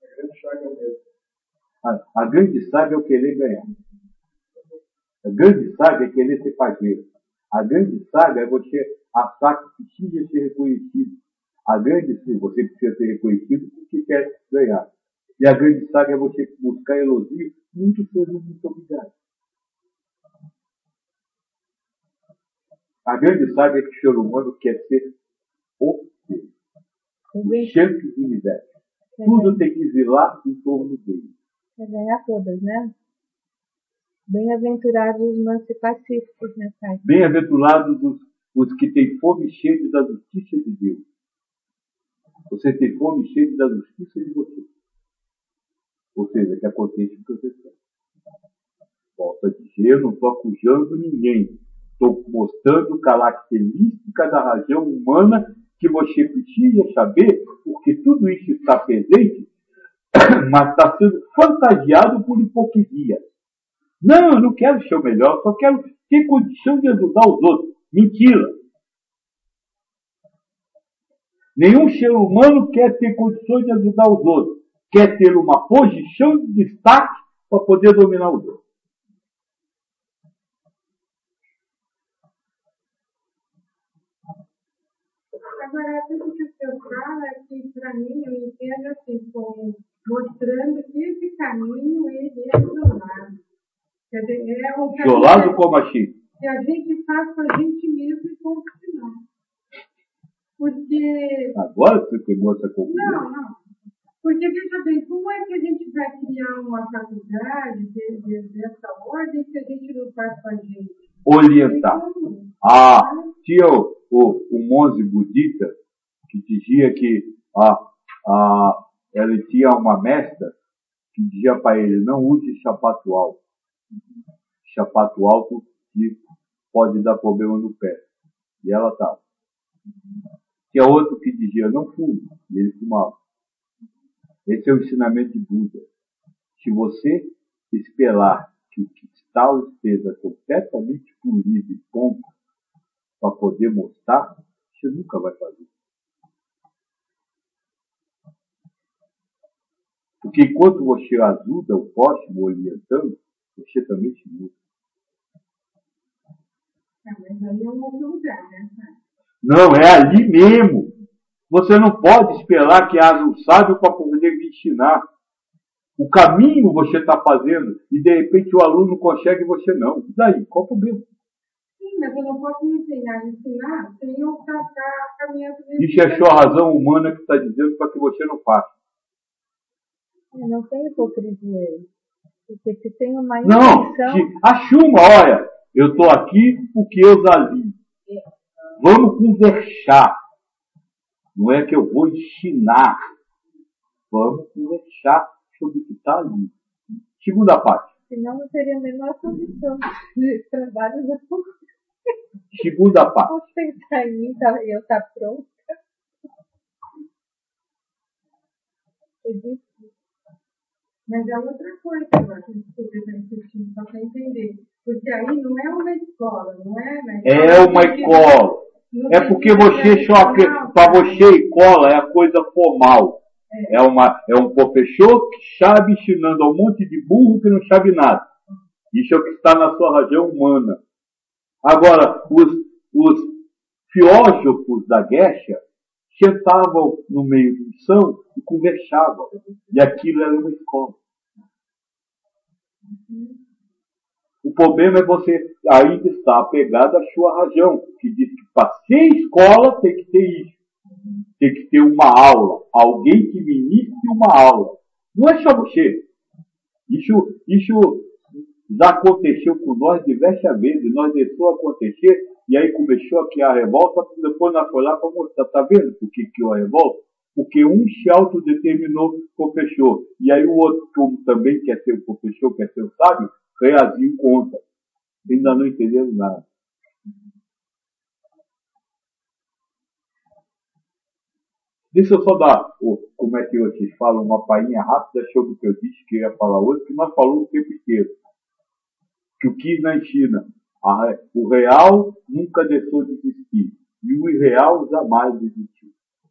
A grande saga é o querer ganhar. A grande saga é querer ser pajeiro. A grande saga é você achar que precisa ser reconhecido. Você precisa ser reconhecido porque quer ganhar. E a grande saga é você buscar elogio, muito obrigado. A grande saga é que o ser humano quer ser o centro do universo. Tudo tem que virar em torno dele. Quer ganhar todas, né? Bem-aventurados os mansos pacíficos, né, Pai? Bem-aventurados os que têm fome e sede da justiça de Deus. Você tem fome e sede da justiça de você. Ou seja, que aconteça o que você quer. Volto a dizer, eu não estou acusando ninguém. Estou mostrando característica da razão humana que você precisa saber, porque tudo isso está presente, mas está sendo fantasiado por hipocrisia. Não, eu não quero ser o melhor, só quero ter condição de ajudar os outros. Mentira! Nenhum ser humano quer ter condições de ajudar os outros. Quer ter uma posição de destaque para poder dominar os outros. Agora, tudo que o senhor fala, que para mim, eu entendo assim, como mostrando que esse caminho, ele é isolado. Quer dizer, é um caminho Isolado como assim? que a gente faz com a gente mesmo e com o final. Porque... Agora você pegou essa conclusão? Não. Porque, veja bem, como é que a gente vai criar uma faculdade dessa ordem se a gente não faz com a gente? Orientar. Tinha o monge budista que dizia que ele tinha uma mestra que dizia para ele, não use sapato alto. Sapato alto pode dar problema no pé. E ela estava. Tinha outro que dizia, não fume. E ele fumava. Esse é o ensinamento de Buda. Se você esperar que o cristal esteja completamente polido e ponto para poder mostrar, você nunca vai fazer. Porque enquanto você ajuda o próximo orientando, você também se muda. Mas aí é um outro lugar, né? Não, é ali mesmo. Você não pode esperar que haja um sábio para poder lhe ensinar. O caminho você está fazendo e de repente o aluno consegue e você não. E daí? Qual o problema? Sim, mas eu não posso me ensinar sem eu estar caminhando. Isso é só a razão humana que está dizendo para que você não faça. Não tem hipocrisia aí. Porque se tem uma Não, intenção... assuma, olha, eu estou aqui porque eu ali. Vamos conversar. Não é que eu vou ensinar. Vamos conversar sobre o que está ali. Segunda parte. Senão não teria a menor condição de trabalho da Segunda parte. Posso pensar em mim e eu estar pronta? Eu disse. Mas é outra coisa agora que a gente poderia insistir, só para entender. Porque aí não é uma escola, não é? É uma escola. É porque você só... Para você, escola é a coisa formal. É um professor que sabe ensinando a um monte de burro que não sabe nada. Isso é o que está na sua razão humana. Agora, os filósofos da Geshe sentavam no meio do chão e conversavam. E aquilo era uma escola. O problema é você ainda estar apegado à sua razão, que diz que para ser escola tem que ter isso. Tem que ter uma aula. Alguém que ministre uma aula. Não é só você. Isso já aconteceu com nós diversas vezes. Nós deixou acontecer e aí começou a criar a revolta. Depois nós fomos lá para mostrar. Está vendo por que criou a revolta? Porque um se autodeterminou professor. E aí o outro, como também quer ser o professor, quer ser o sábio, reagiu contra. Ainda não entendendo nada. Deixa eu só dar, como é que vocês falam, uma palhinha rápida sobre o que eu disse que ia falar hoje, que nós falamos o tempo inteiro. Que o que na China, o real nunca deixou de existir. E o irreal jamais existiu.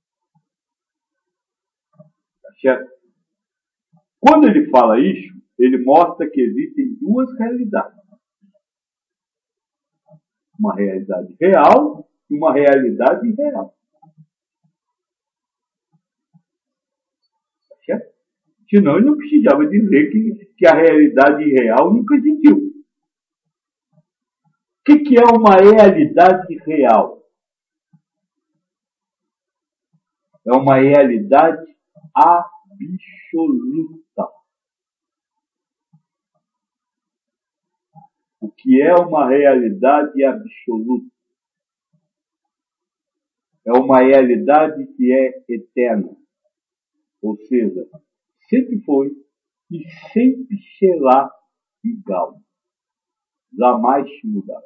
Tá certo? Quando ele fala isso, ele mostra que existem duas realidades. Uma realidade real e uma realidade irreal. Certo? Senão ele não precisava dizer que a realidade irreal nunca existiu. O que é uma realidade real? É uma realidade absoluta. O que é uma realidade absoluta? É uma realidade que é eterna. Ou seja, sempre foi e sempre será igual. Jamais se mudará.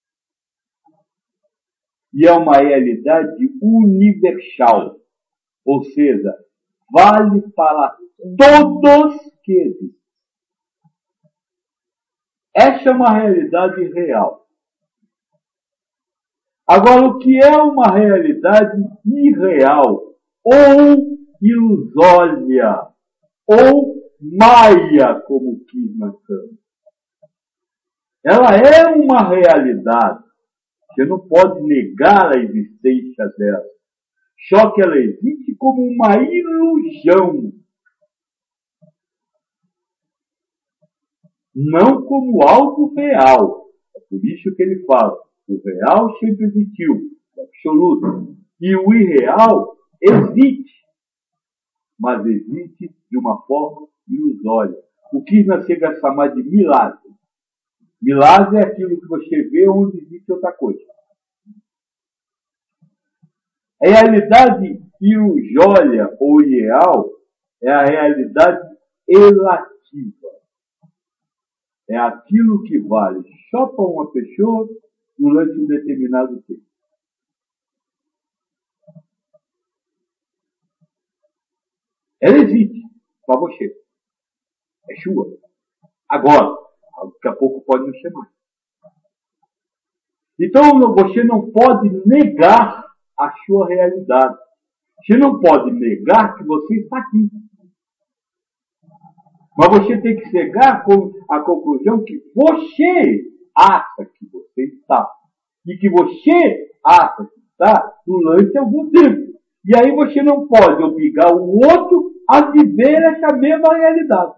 E é uma realidade universal. Ou seja, vale para todos que existem. Essa é uma realidade real. Agora, o que é uma realidade irreal ou ilusória ou maia, como quis Mansão? Ela é uma realidade. Você não pode negar a existência dela. Só que ela existe como uma ilusão, não como algo real. É por isso que ele fala, o real sempre existiu, o absoluto. E o irreal existe, mas existe de uma forma ilusória. O Kirchner chega a chamar de milagre. Milagre é aquilo que você vê onde existe outra coisa. A realidade ilusória ou irreal é a realidade relativa. É aquilo que vale só para uma pessoa durante um determinado tempo. Ela existe para você. É sua. Agora, daqui a pouco pode não ser mais. Então, você não pode negar a sua realidade. Você não pode negar que você está aqui. Mas você tem que chegar com a conclusão que você acha que você está. E que você acha que está durante algum tempo. E aí você não pode obrigar o outro a viver essa mesma realidade.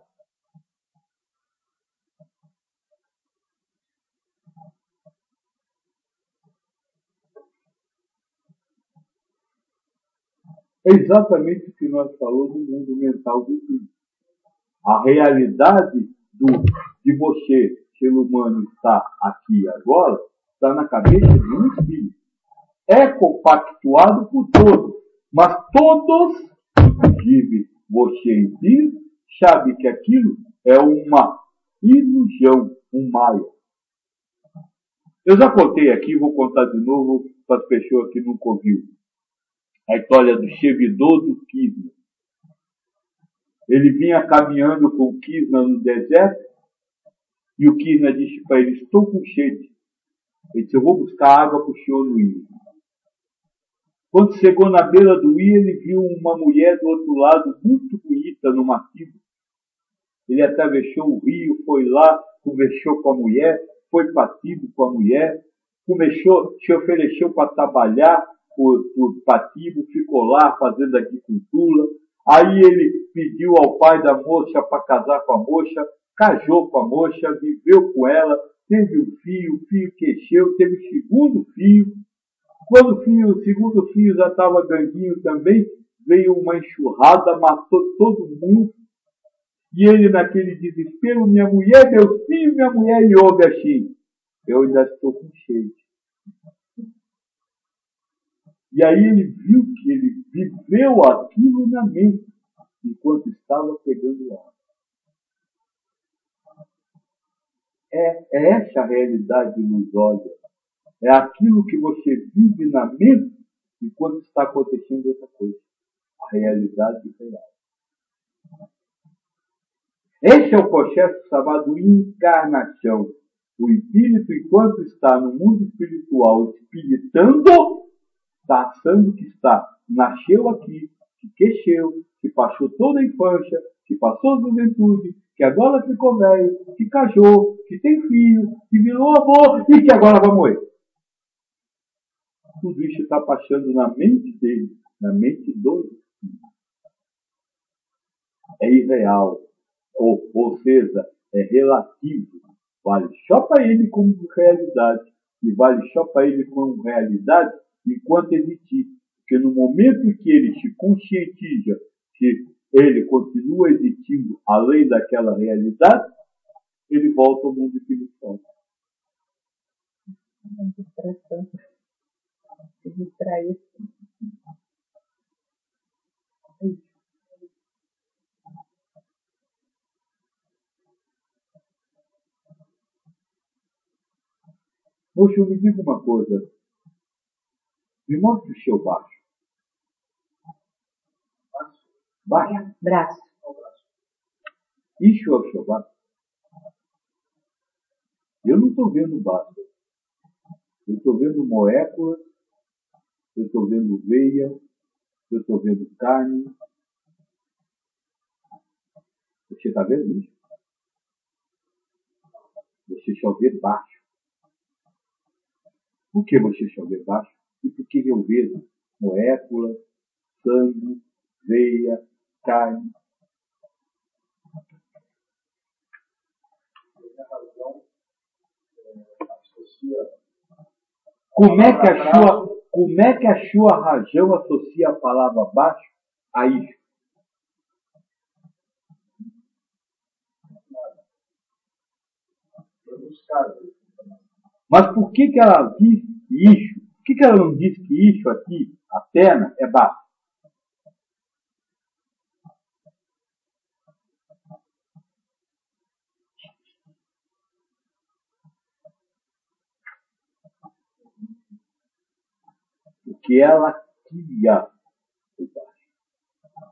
É exatamente o que nós falamos no mundo mental do filho. A realidade de você, ser humano, estar aqui agora, está na cabeça de um espírito. É compactuado por todos, mas todos, inclusive você em si, sabe que aquilo é uma ilusão, um maia. Eu já contei aqui, vou contar de novo para as pessoas que nunca ouviram. A história do servidor do Kirchner. Ele vinha caminhando com o Kirchner no deserto e o Kirchner disse para ele, estou com sede. Ele disse, eu vou buscar água para o senhor no rio. Quando chegou na beira do rio, ele viu uma mulher do outro lado, muito bonita, no maciço. Ele atravessou o rio, foi lá, conversou com a mulher, foi pativo com a mulher, se ofereceu para trabalhar por pativo, ficou lá fazendo agricultura. Aí ele pediu ao pai da moça para casar com a moça, casou com a moça, viveu com ela, teve um filho, o filho cresceu, teve o segundo filho. Quando o segundo filho já estava grandinho também, veio uma enxurrada, matou todo mundo. E ele, naquele desespero, minha mulher, meu filho, minha mulher, e ouve assim, eu ainda estou com sede. E aí ele viu que ele viveu aquilo na mente, enquanto estava pegando água. É essa a realidade ilusória. É aquilo que você vive na mente, enquanto está acontecendo outra coisa. A realidade real. Esse é o processo chamado encarnação. O espírito, enquanto está no mundo espiritual, espiritando, está achando que nasceu aqui, que cresceu, que passou toda a infância, que passou a juventude, que agora ficou velho, que casou, que tem filho, que virou avô e que agora vai morrer. Tudo isso está passando na mente dele, na mente do espírito. É irreal. Ou seja, é relativo. Vale só para ele como realidade. E vale só para ele como realidade enquanto existir. Porque no momento em que ele se conscientiza que ele continua existindo além daquela realidade, ele volta ao mundo espiritual. Distração. Se distrair. Poxa, me diga uma coisa. Me mostre o seu baixo. Baixo? Braço. Isso é o seu baixo? Eu não estou vendo baixo. Eu estou vendo moléculas, eu estou vendo veia, eu estou vendo carne. Você está vendo isso? Você só vê baixo. Por que você só vê baixo? E por que eu vejo moléculas, sangue, veia, carne. Como é que a sua razão associa a palavra baixo a isso? Mas por que ela diz isso? Por que ela não diz que isso aqui, a perna, é baixo? Porque ela cria o baixo.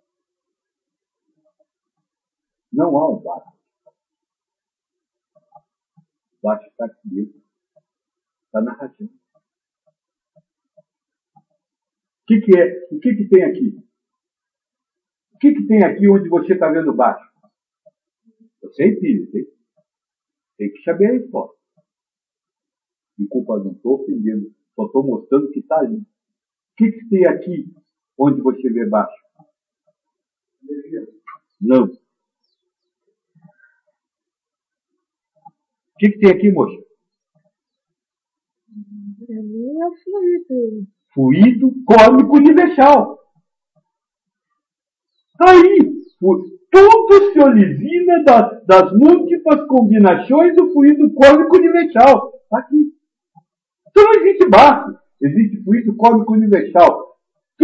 Não há um baixo. O baixo está aqui dentro. Está na razão. O que é? O que tem aqui? O que tem aqui onde você está vendo baixo? Eu sei, filho. Tem que saber a resposta. Desculpa, não estou ofendendo. Só estou mostrando que está ali. O que tem aqui onde você vê baixo? Não. O que tem aqui, moça? É o fluido. Fluido cósmico universal. Aí, tudo se origina das múltiplas combinações do fluido cósmico universal. Está aqui. Então não existe baixo. Existe fluido cósmico universal.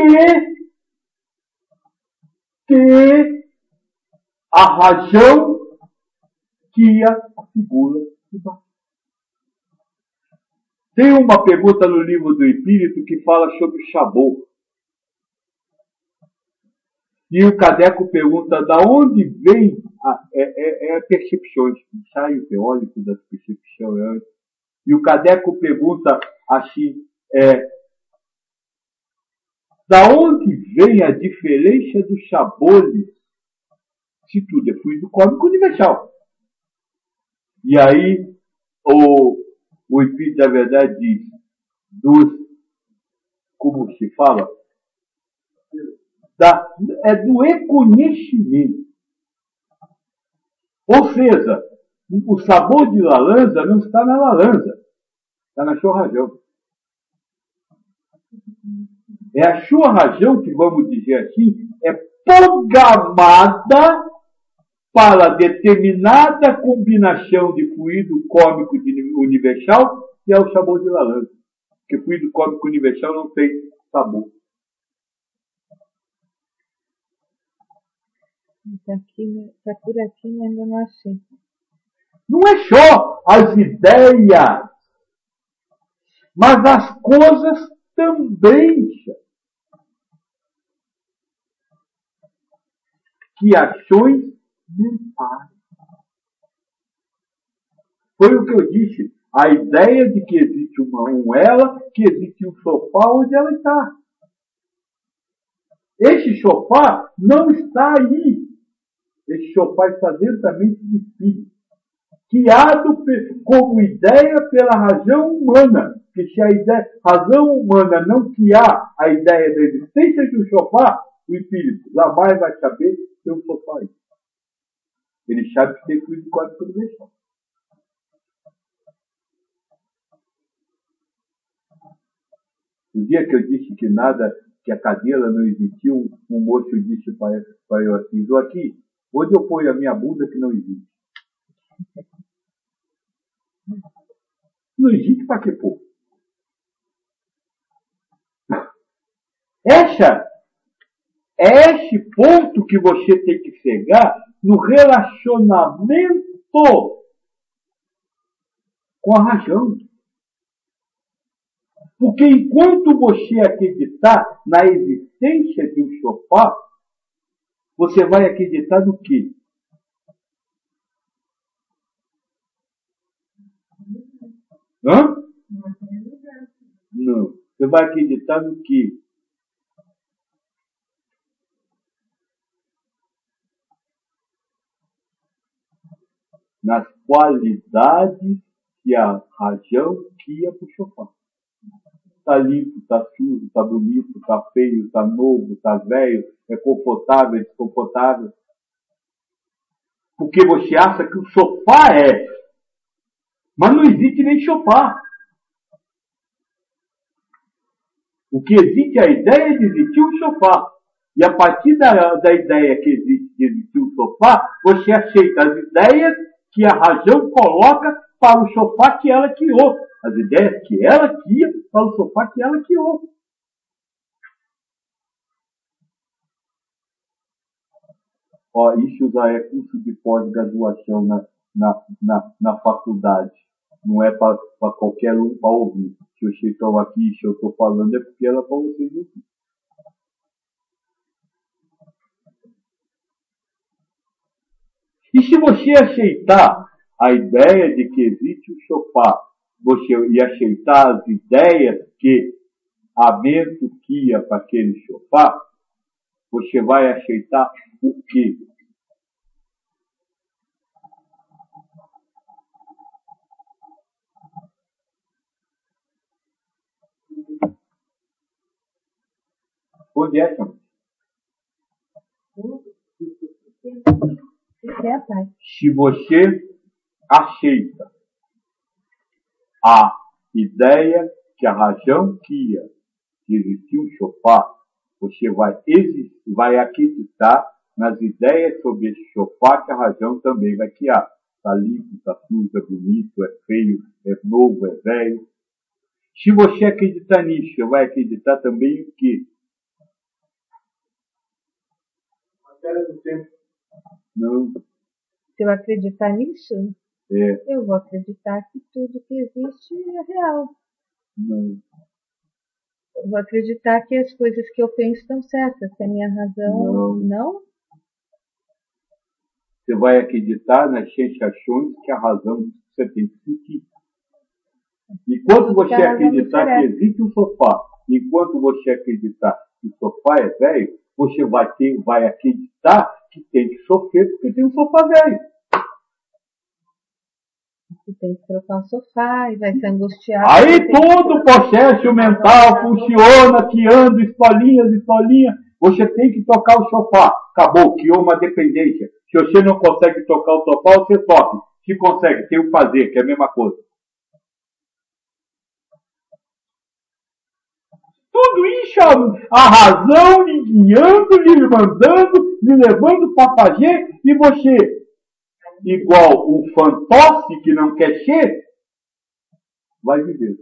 Que a razão guia a figura de baixo. Tem uma pergunta no livro do Espírito que fala sobre Chabot. E o Kardec pergunta da onde vem percepções, ensaio teórico das percepções. E o Kardec pergunta assim, da onde vem a diferença do Chabot, se tudo é fluido cósmico universal? E aí o Espírito da Verdade diz, como se fala, do reconhecimento. Ou seja, o sabor de laranja não está na laranja, está na sua razão. É a sua razão que, vamos dizer assim, é programada para determinada combinação de fluido cósmico universal, que é o sabor de laranja. Porque fluido cósmico universal não tem sabor. Está por aqui, mas ainda não achei. Não é só as ideias, mas as coisas também. Que ações mentais. Foi o que eu disse. A ideia de que existe um ela, que existe um sofá onde ela está. Esse sofá não está aí. Esse sofá está dentro da mente do espírito. Criado como ideia pela razão humana. Porque se a razão humana não criar a ideia da existência de um sofá, o espírito jamais vai saber ter um sofá aí. Ele sabe que tem fluido cósmico universal. No dia que eu disse que a cadeira não existiu, um moço disse para eu assim, aqui, onde eu ponho a minha bunda que não existe? Não existe para que pôr? Este ponto que você tem que chegar no relacionamento com a razão. Porque enquanto você acreditar na existência de um sofá, você vai acreditar no quê? Hã? Não. Você vai acreditar no quê? Nas qualidades que a razão cria para o sofá. Está limpo, está sujo, está bonito, está feio, está novo, está velho, é confortável, é desconfortável. Porque você acha que o sofá é. Mas não existe nem sofá. O que existe é a ideia de existir um sofá. E a partir da ideia que existe de existir um sofá, você aceita as ideias que a razão coloca para o sofá que ela criou. As ideias que ela cria para o sofá que ela criou. Ó, isso já é curso de pós-graduação na faculdade. Não é para qualquer um para ouvir. Se vocês estão aqui, se eu estou falando, é porque ela para vocês ouvir. E se você aceitar a ideia de que existe um sofá, você ia aceitar as ideias que a mente cria para aquele sofá, você vai aceitar o quê? Onde é, senhor? Se você aceita a ideia que a razão cria de existir um sofá, você vai acreditar nas ideias sobre esse sofá que a razão também vai criar. Está limpo, está sujo, é bonito, é feio, é novo, é velho. Se você acreditar nisso, você vai acreditar também o quê? Matéria do tempo. Não. Se eu acreditar nisso, eu vou acreditar que tudo que existe é real. Não. Eu vou acreditar que as coisas que eu penso estão certas, que a minha razão não. Você vai acreditar nas sensações que a razão diz que você tem que sentir. Enquanto você acreditar que existe um sofá, enquanto você acreditar que o sofá é velho, você vai acreditar que tem que sofrer porque tem um sofá velho. Você tem que trocar o sofá e vai se angustiar. Aí todo o processo mental funciona, criando escolinhas. Você tem que tocar o sofá. Acabou, criou uma dependência. Se você não consegue tocar o sofá, você toque. Se consegue, tem o fazer, que é a mesma coisa. Tudo isso, a razão lhe guiando, lhe mandando, lhe levando para fazer, e você, igual um fantoche que não quer ser, vai viver.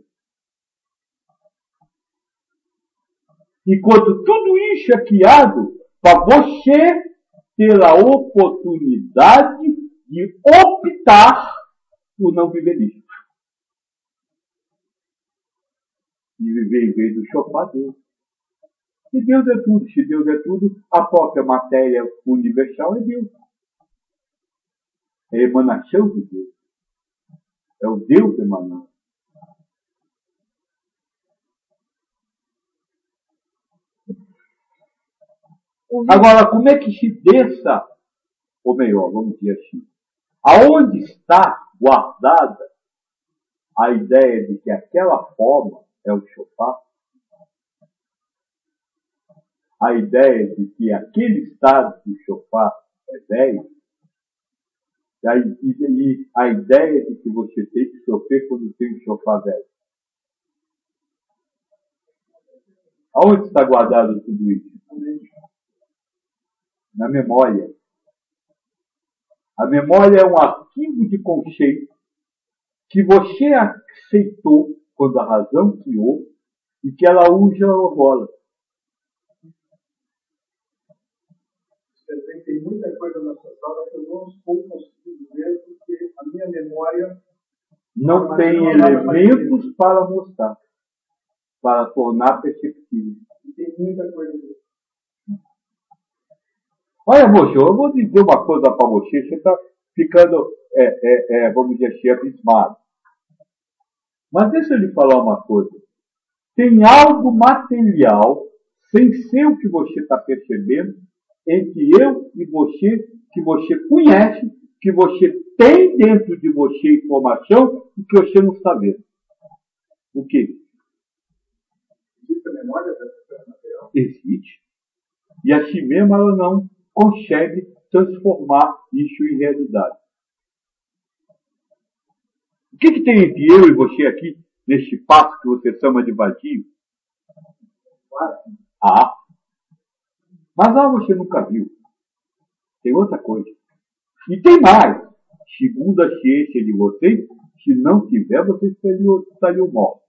Enquanto tudo isso é criado para você ter a oportunidade de optar por não viver isso. E viver em vez do sofá Deus. E Deus é tudo. Se Deus é tudo, a própria matéria universal é Deus. É a emanação de Deus. É o Deus emanado. Agora, como é que se desça, ou melhor, vamos dizer assim, aonde está guardada a ideia de que aquela forma é o sofá? A ideia de que aquele estado do sofá é velho? E a ideia de que você tem que sofrer quando tem um sofá velho? Aonde está guardado tudo isso? Na memória. A memória é um arquivo de conceito que você aceitou quando a razão criou e que ela usa ou rola. Tem muita coisa nessa sala que eu não estou conseguindo ver porque a minha memória não tem elementos para mostrar, para tornar perceptível. Tem muita coisa. Olha, moço, eu vou dizer uma coisa para você. Você está ficando, vamos dizer assim, abismado. Mas deixa eu lhe falar uma coisa. Tem algo material, sem ser o que você está percebendo, entre eu e você, que você conhece, que você tem dentro de você informação e que você não está vendo. O quê? existe a memória dessa esfera material? Existe. E a si mesma ela não consegue transformar isso em realidade. O que tem entre eu e você aqui, neste espaço que você chama de vazio? Ah, mas você nunca viu. Tem outra coisa. E tem mais. Segundo a ciência de vocês, se não tiver, vocês estariam mortos.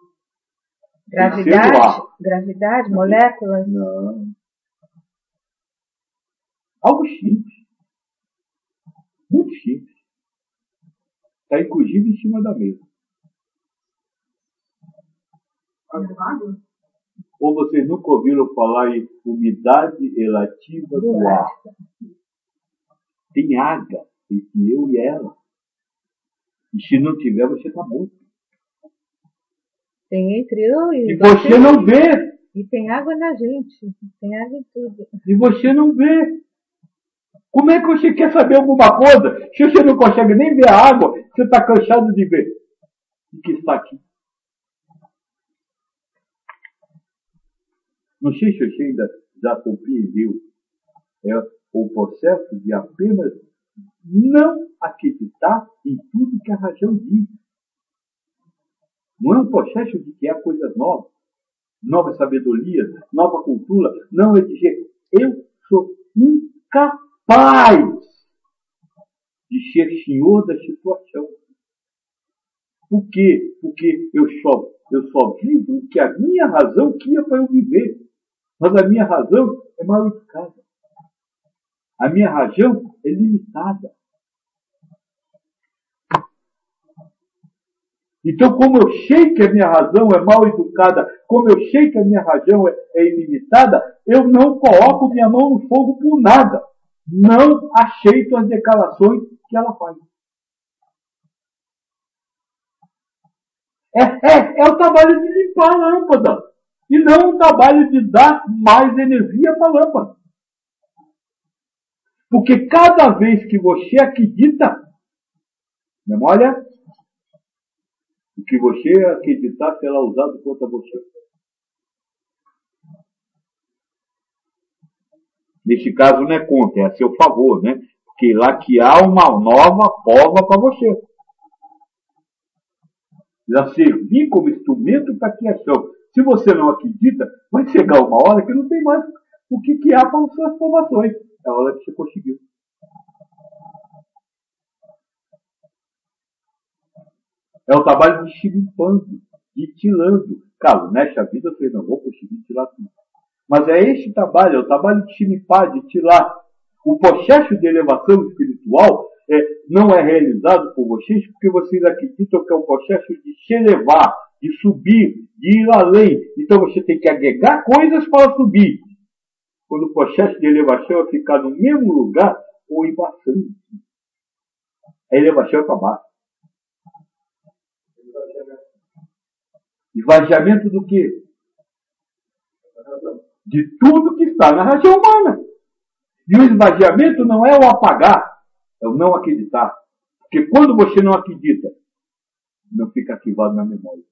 Gravidade, moléculas? Não. Algo simples. Muito simples. Está inclusive em cima da mesa. Ou vocês nunca ouviram falar em umidade relativa do ar? Tem água entre eu e ela. E se não tiver, você está morto. Tem entre eu e você. E você não vê. E tem água na gente. Tem água em tudo. E você não vê. Como é que você quer saber alguma coisa se você não consegue nem ver a água, você está cansado de ver o que está aqui? Não sei se você ainda já compreendeu o processo de apenas não acreditar em tudo que a razão diz. Não é um processo de criar coisas novas, nova sabedoria, nova cultura. Não é dizer, eu sou incapaz de ser senhor da situação. Por quê? Porque eu só vivo o que a minha razão queria para eu viver. Mas a minha razão é mal educada. A minha razão é limitada. Então, como eu sei que a minha razão é mal educada, como eu sei que a minha razão é ilimitada, eu não coloco minha mão no fogo por nada. Não aceito as declarações que ela faz. É o trabalho de limpar a lâmpada. E não o trabalho de dar mais energia para a lâmpada. Porque cada vez que você acredita, memória, o que você acreditar será usado contra você. Neste caso não é contra, é a seu favor, né? Porque lá que há uma nova forma para você. Já servir como instrumento para a criação. Se você não acredita, vai chegar uma hora que não tem mais o que criar para as suas formações. É a hora que você conseguiu. É o trabalho de limpando, de tirando. Claro, nesta vida vocês não vão conseguir tirar tudo. Mas é este trabalho, é o trabalho de se limpar, de tirar. O processo de elevação espiritual não é realizado por vocês porque vocês acreditam que é um processo de se elevar, de subir, de ir além. Então você tem que agregar coisas para subir. Quando o processo de elevação é ficar no mesmo lugar ou ir bastante. A elevação é para baixo. Esvaziamento do quê? De tudo que está na razão humana. E o esvaziamento não é o apagar, é o não acreditar. Porque quando você não acredita, não fica arquivado na memória.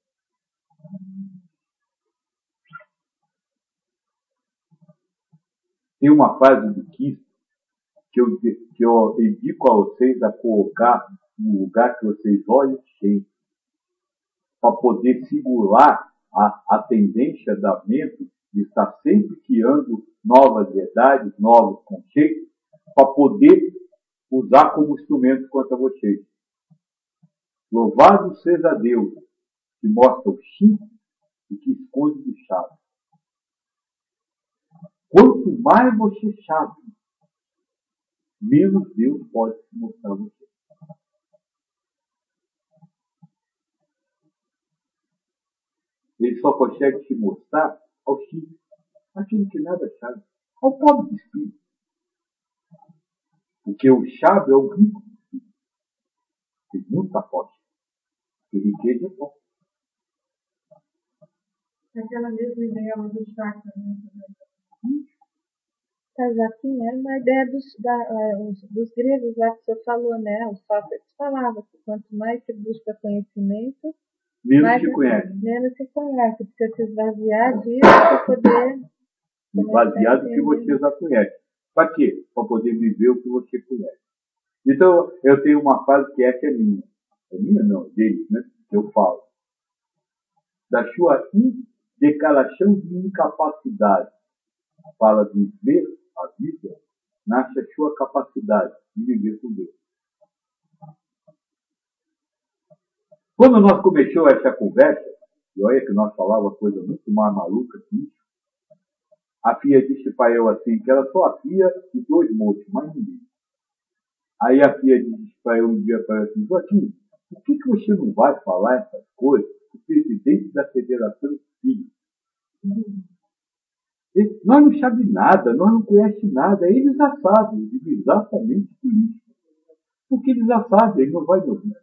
Tem uma frase do Cristo que eu indico a vocês a colocar no lugar que vocês olhem sempre, para poder segurar a tendência da mente de estar sempre criando novas verdades, novos conceitos, para poder usar como instrumento contra vocês. Louvado seja Deus, que mostra o simples e que esconde do sábio. Quanto mais você sabe, menos Deus pode se mostrar a você. Ele só consegue se mostrar ao simples, aquele que nada sabe, ao pobre de espírito. Porque o sábio é o rico de espírito. Tem muita posse. E riqueza é posse. Aquela mesma ideia do chakra, né? Joaquim, era uma ideia dos gregos lá que você falou, né? O Sócrates falava que quanto mais se busca conhecimento, menos te conhece. Menos se conhece, precisa se esvaziar disso para poder... Esvaziar do que você já conhece. Para quê? Para poder viver o que você conhece. Então, eu tenho uma frase que essa é minha. É minha não, dele, né? Eu falo. Da sua declaração de incapacidade, fala de ver a vida, nasce a sua capacidade de viver com Deus. Quando nós começamos essa conversa, e olha que nós falávamos coisa muito mais maluca que isso, a filha disse para eu assim, que era só a filha e 2 moços, mais ninguém. Aí a filha disse para eu um dia para assim, Joaquim, por que você não vai falar essas coisas para o presidente da Federação Espírita? Nós não sabemos nada, nós não conhecemos nada, eles já sabem, eu digo exatamente por isso. Porque eles já sabem, ele não vai me ouvir.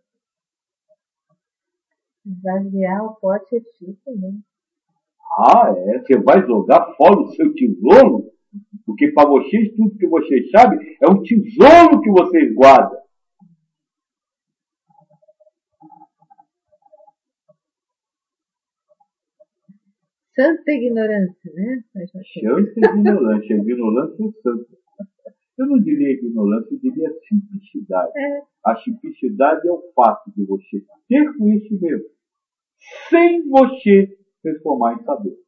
Esvaziar o pote é difícil, né? Ah, é? Você vai jogar fora o seu tesouro? Porque para vocês, tudo que vocês sabem é um tesouro que vocês guardam. Santa ignorância, né? Santa ignorância. Ignorância é santa. Eu não diria ignorância, eu diria simplicidade. A simplicidade é o fato de você ter conhecimento sem você transformar em saber.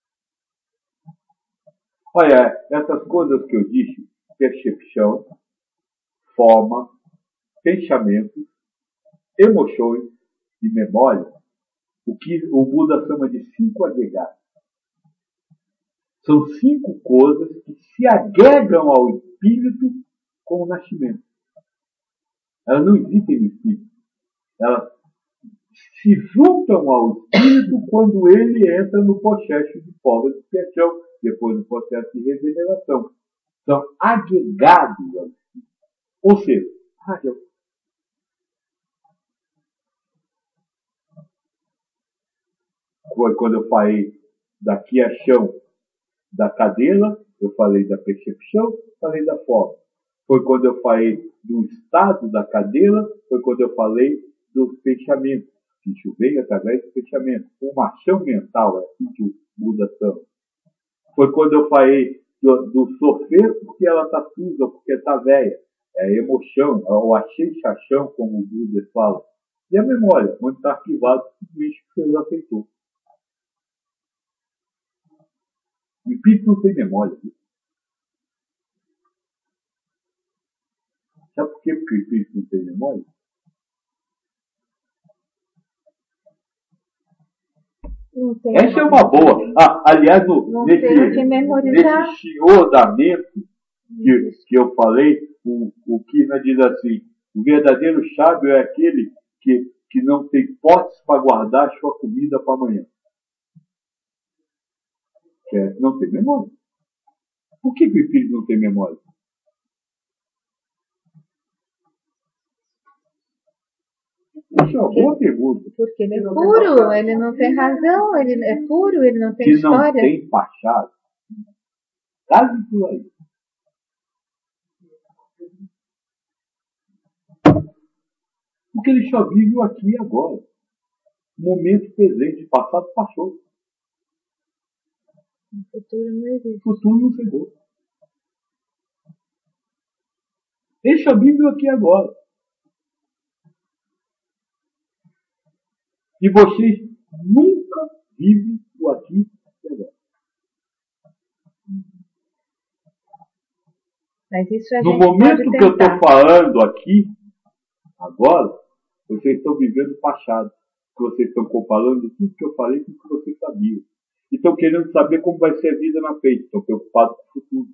Olha, essas coisas que eu disse, percepção, forma, pensamentos, emoções e memória, o que o Buda chama de 5 agregados. São 5 coisas que se agregam ao espírito com o nascimento. Elas não existem no espírito. Elas se juntam ao espírito quando ele entra no processo de forma de expiação, depois do processo de regeneração. São agregados ao espírito. Ou seja, foi quando eu falei da criação da cadeira, eu falei da percepção, falei da forma. Foi quando eu falei do estado da cadeira, foi quando eu falei do pensamento. Isso veio através do pensamento. Uma ação mental, é assim que o Buda chama. Foi quando eu falei do sofrer porque ela está suja, porque está velha. É a emoção, ou a sensação, como o Buda fala. E a memória, onde está arquivado tudo isso que você aceitou. O espírito não tem memória. Sabe por quê? Porque o espírito não tem memória? Essa é uma boa. Aliás, nesse senhoramento que eu falei, o Kirna diz assim, o verdadeiro sábio é aquele que não tem potes para guardar sua comida para amanhã. Não tem memória. Por que o espírito não tem memória? Isso é uma boa pergunta. Porque ele é puro, ele não tem razão, ele é puro, ele não tem história. Que não tem passado. Quase por aí. Porque ele só vive o aqui e agora. Momento presente, passado passou. O futuro não existe. O futuro não chegou. Ele só vive o aqui e agora. E vocês nunca vivem o aqui e agora. Mas isso a no gente momento que eu estou falando aqui, agora, vocês estão vivendo o passado. Que vocês estão comparando tudo que eu falei com o que vocês sabiam. E estão querendo saber como vai ser a vida na frente. Estão preocupados com o futuro.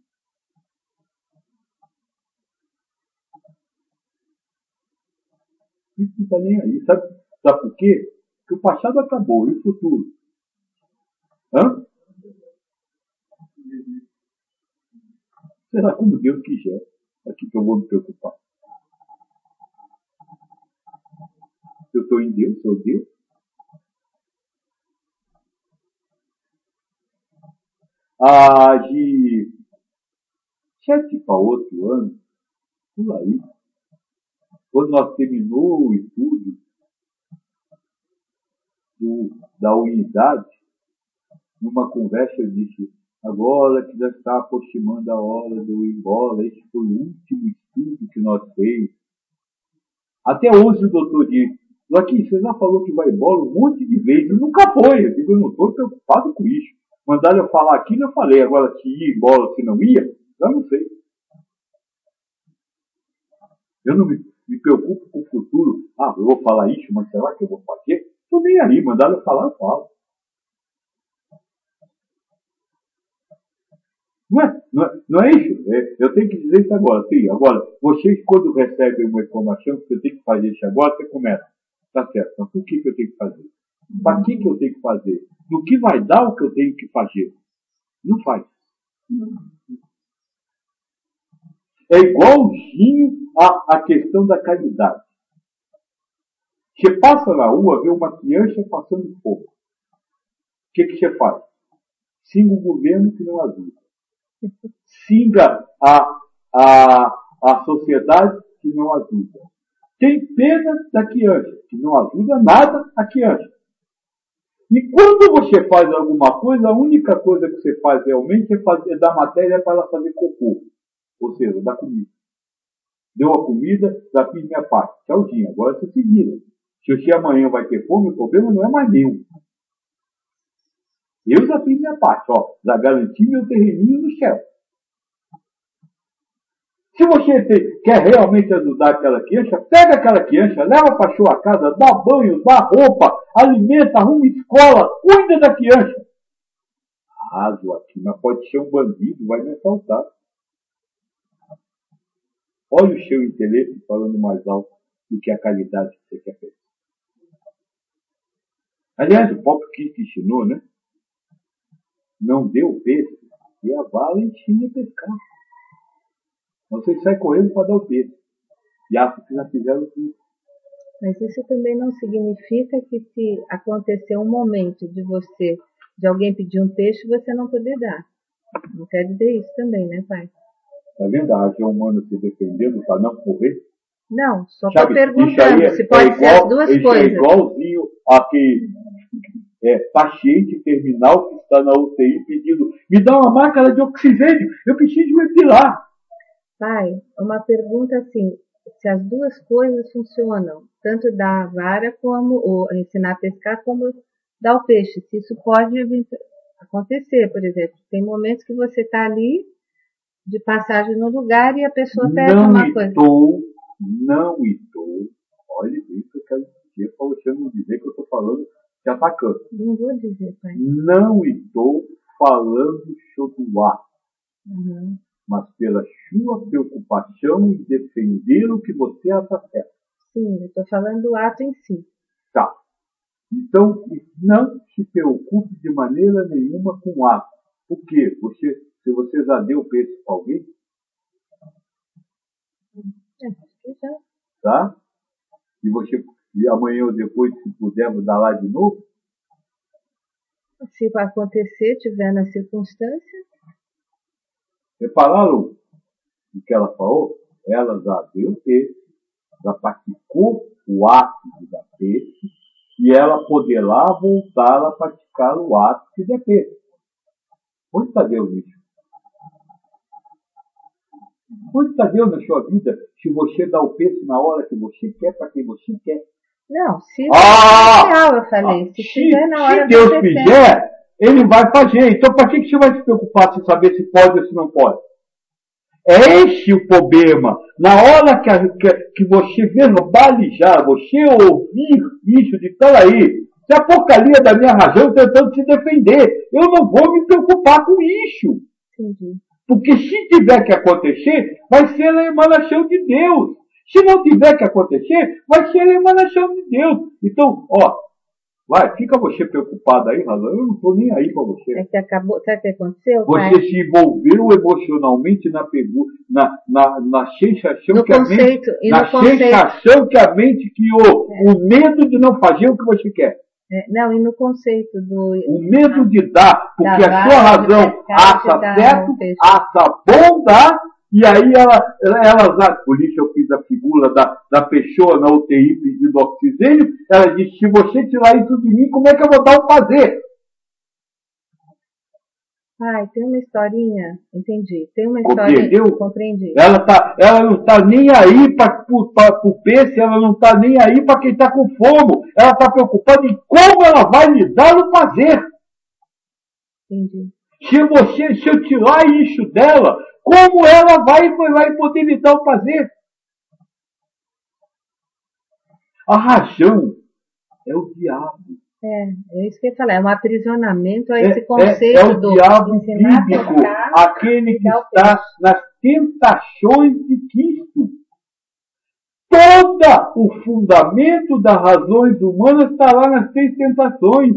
Isso não está nem aí. Sabe por quê? Porque o passado acabou. E o futuro? Será como Deus quiser. Aqui que eu vou me preocupar. Eu estou em Deus, sou Deus. De 7 para 8 anos, por aí, quando nós terminou o estudo da unidade, numa conversa eu disse, agora que já está aproximando a hora de eu ir embora, esse foi o último estudo que nós fez. Até hoje o doutor disse, Joaquim, você já falou que vai embora um monte de vezes, e nunca foi. Eu digo, eu não estou preocupado com isso. Mandaram eu falar aquilo, eu falei, agora se ia embora, se não ia, eu não sei. Eu não me preocupo com o futuro. Ah, eu vou falar isso, mas será que eu vou fazer? Estou nem aí, mandaram eu falar, eu falo. Não é isso? Eu tenho que dizer isso agora. Sim, agora, vocês quando recebem uma informação que você tem que fazer isso agora, você começa. Tá certo, mas por que eu tenho que fazer? Para que eu tenho que fazer? No que vai dar o que eu tenho que fazer? Não faz. É igualzinho a questão da caridade. Você passa na rua, vê uma criança passando fome. O que você faz? Xinga o governo que não ajuda. Xinga a sociedade que não ajuda. Tem pena da criança, que não ajuda nada a criança. E quando você faz alguma coisa, a única coisa que você faz realmente é dar matéria para ela fazer cocô. Ou seja, dar comida. Deu a comida, já fiz minha parte. Tchauzinho, agora você se vira. Se você amanhã vai ter fome, o problema não é mais meu. Eu já fiz minha parte, ó. Já garanti meu terreninho no céu. Se você quer realmente ajudar aquela criança, pega aquela criança, leva para a sua casa, dá banho, dá roupa, alimenta, arruma escola, cuida da criança. Ah, Joaquim, mas pode ser um bandido, vai me assaltar. Olha o seu intelecto falando mais alto do que a caridade que você quer fazer. Aliás, o próprio Cristo ensinou, né? Não dê o peixe, e a vala ensina a pescar. Você sai correndo para dar o peixe. E acho que já fizeram tudo. Mas isso também não significa que se acontecer um momento de alguém pedir um peixe, você não poder dar. Não quer dizer isso também, né, pai? É verdade, é humano se defendendo para não correr. Não, só estou perguntando se pode ser as duas isso coisas. É igualzinho aquele paciente terminal que está na UTI pedindo, me dá uma máscara de oxigênio, eu preciso me respirar. Pai, uma pergunta assim, se as duas coisas funcionam, tanto dar a vara como ensinar a pescar, como dar o peixe, se isso pode acontecer, por exemplo. Tem momentos que você está ali, de passagem no lugar, e a pessoa pede uma coisa. Não estou. Olha isso que eu quero dizer para você não dizer que eu estou falando de atacando. Não vou dizer, pai. Não estou falando sobre o ato. Uhum. Mas pela sua preocupação em defender o que você acha certo. Sim, eu estou falando do ato em si. Tá. Então, não se preocupe de maneira nenhuma com o ato. Por quê? Se você já deu peixe para alguém, Já. tá? E amanhã ou depois, se pudermos dar lá de novo. Se acontecer, tiver na circunstância. Repararam o que ela falou? Ela já deu peixe, já praticou o ato de dar peixe, e ela poderá voltar a praticar o ato de dar peixe. Onde está Deus nisso? Onde está Deus na sua vida se você dá o peixe na hora que você quer, para quem você quer? Não, se eu falei. Se Deus fizer, Ele vai fazer. Então, para que você vai se preocupar se saber se pode ou se não pode? É esse o problema. Na hora que você verbalizar, você ouvir isso de peraí, se a porcaria da minha razão tentando se defender, eu não vou me preocupar com isso. Entendi. Porque se tiver que acontecer, vai ser a emanação de Deus. Se não tiver que acontecer, vai ser a emanação de Deus. Então, fica você preocupado aí, Razão. Eu não estou nem aí para você. É que acabou, sabe o que aconteceu? Você pai? Se envolveu emocionalmente na sensação no que conceito, sensação que a mente criou. O medo de não fazer o que você quer. Não, e no conceito do... O medo de dar, porque a sua razão acha certo, acha bom dar, E aí por isso eu fiz a figura da pessoa na UTI pedindo oxigênio, ela disse, se você tirar isso de mim, como é que eu vou dar o prazer? Tem uma historinha, entendi. Tem uma historinha, compreendeu? Compreendi. Ela não está nem aí para o peixe, ela não está nem aí para quem está com fome. Ela está preocupada em como ela vai lhe dar o prazer. Entendi. Se eu tirar isso dela, como ela vai poder lhe dar o prazer? A razão é o diabo. É isso que eu ia falar, é um aprisionamento a esse conceito é o diabo bíblico, aquele que está nas tentações de Cristo. Todo o fundamento das razões humanas está lá nas 3 tentações.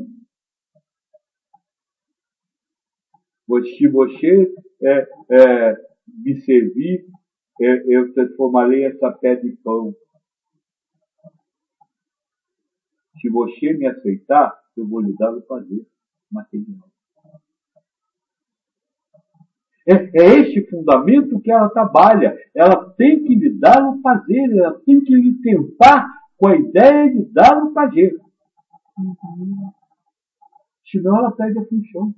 Se você me servir, eu transformarei essa pedra em pão. Se você me aceitar, eu vou lhe dar o prazer material. É este fundamento que ela trabalha. Ela tem que lhe dar o prazer, ela tem que lhe tentar com a ideia de dar o prazer. Senão ela perde a função.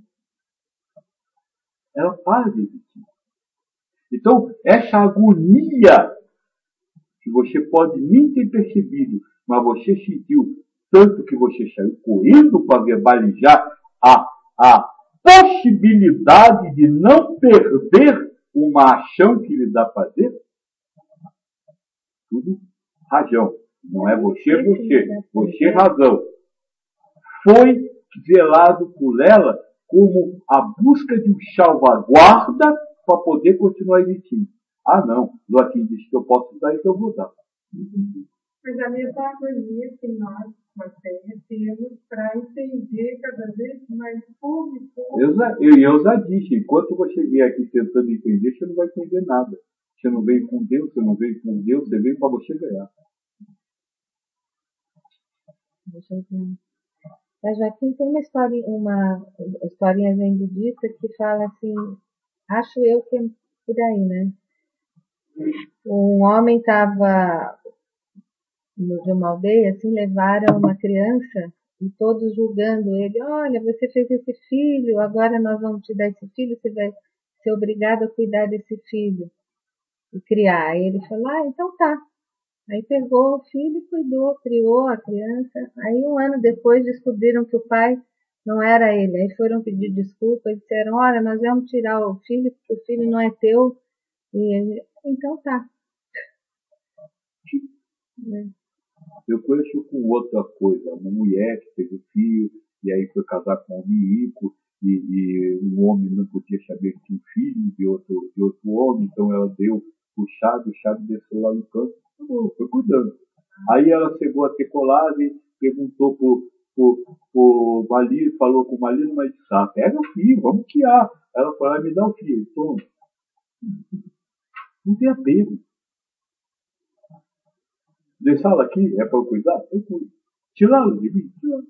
Ela para de existir. Então, essa agonia que você pode nem ter percebido, mas você sentiu tanto que você saiu correndo para verbalizar a possibilidade de não perder uma ação que lhe dá prazer, tudo razão. Não é você razão. Foi velado por ela como a busca de um salvaguarda para poder continuar existindo. Não, Joaquim disse que eu posso dar, então eu vou dar. Mas a mesma agonia que nós, matéria, temos para entender cada vez mais como. Eu já disse, enquanto você vier aqui tentando entender, você não vai entender nada. Você não veio com Deus, você não veio com Deus, você veio para você ganhar. Deixa eu ver. A Joaquim tem uma historinha zen budista que fala assim, acho eu que é por aí, né? Um homem estava de uma aldeia, assim, levaram uma criança e todos julgando ele, olha, você fez esse filho, agora nós vamos te dar esse filho, você vai ser obrigado a cuidar desse filho e criar. Aí ele falou, então tá. Aí pegou o filho e cuidou, criou a criança. Aí 1 ano depois descobriram que o pai não era ele. Aí foram pedir desculpa e disseram, olha, nós vamos tirar o filho, porque o filho não é teu. E ele, então tá. Eu conheço com outra coisa, uma mulher que teve filho, e aí foi casar com um homem rico, e um homem não podia saber que tinha um filho de outro homem, então ela deu o chave desceu lá no canto, foi cuidando. Aí ela chegou a ter colado e perguntou pro marido, falou com o marido, mas disse, pega o filho, vamos criar. Ela falou, me dá o filho, toma. Não tem apego. Deixá-lo aqui é para eu cuidar? Eu cuido. Tirá-lo de mim? Tirá-lo.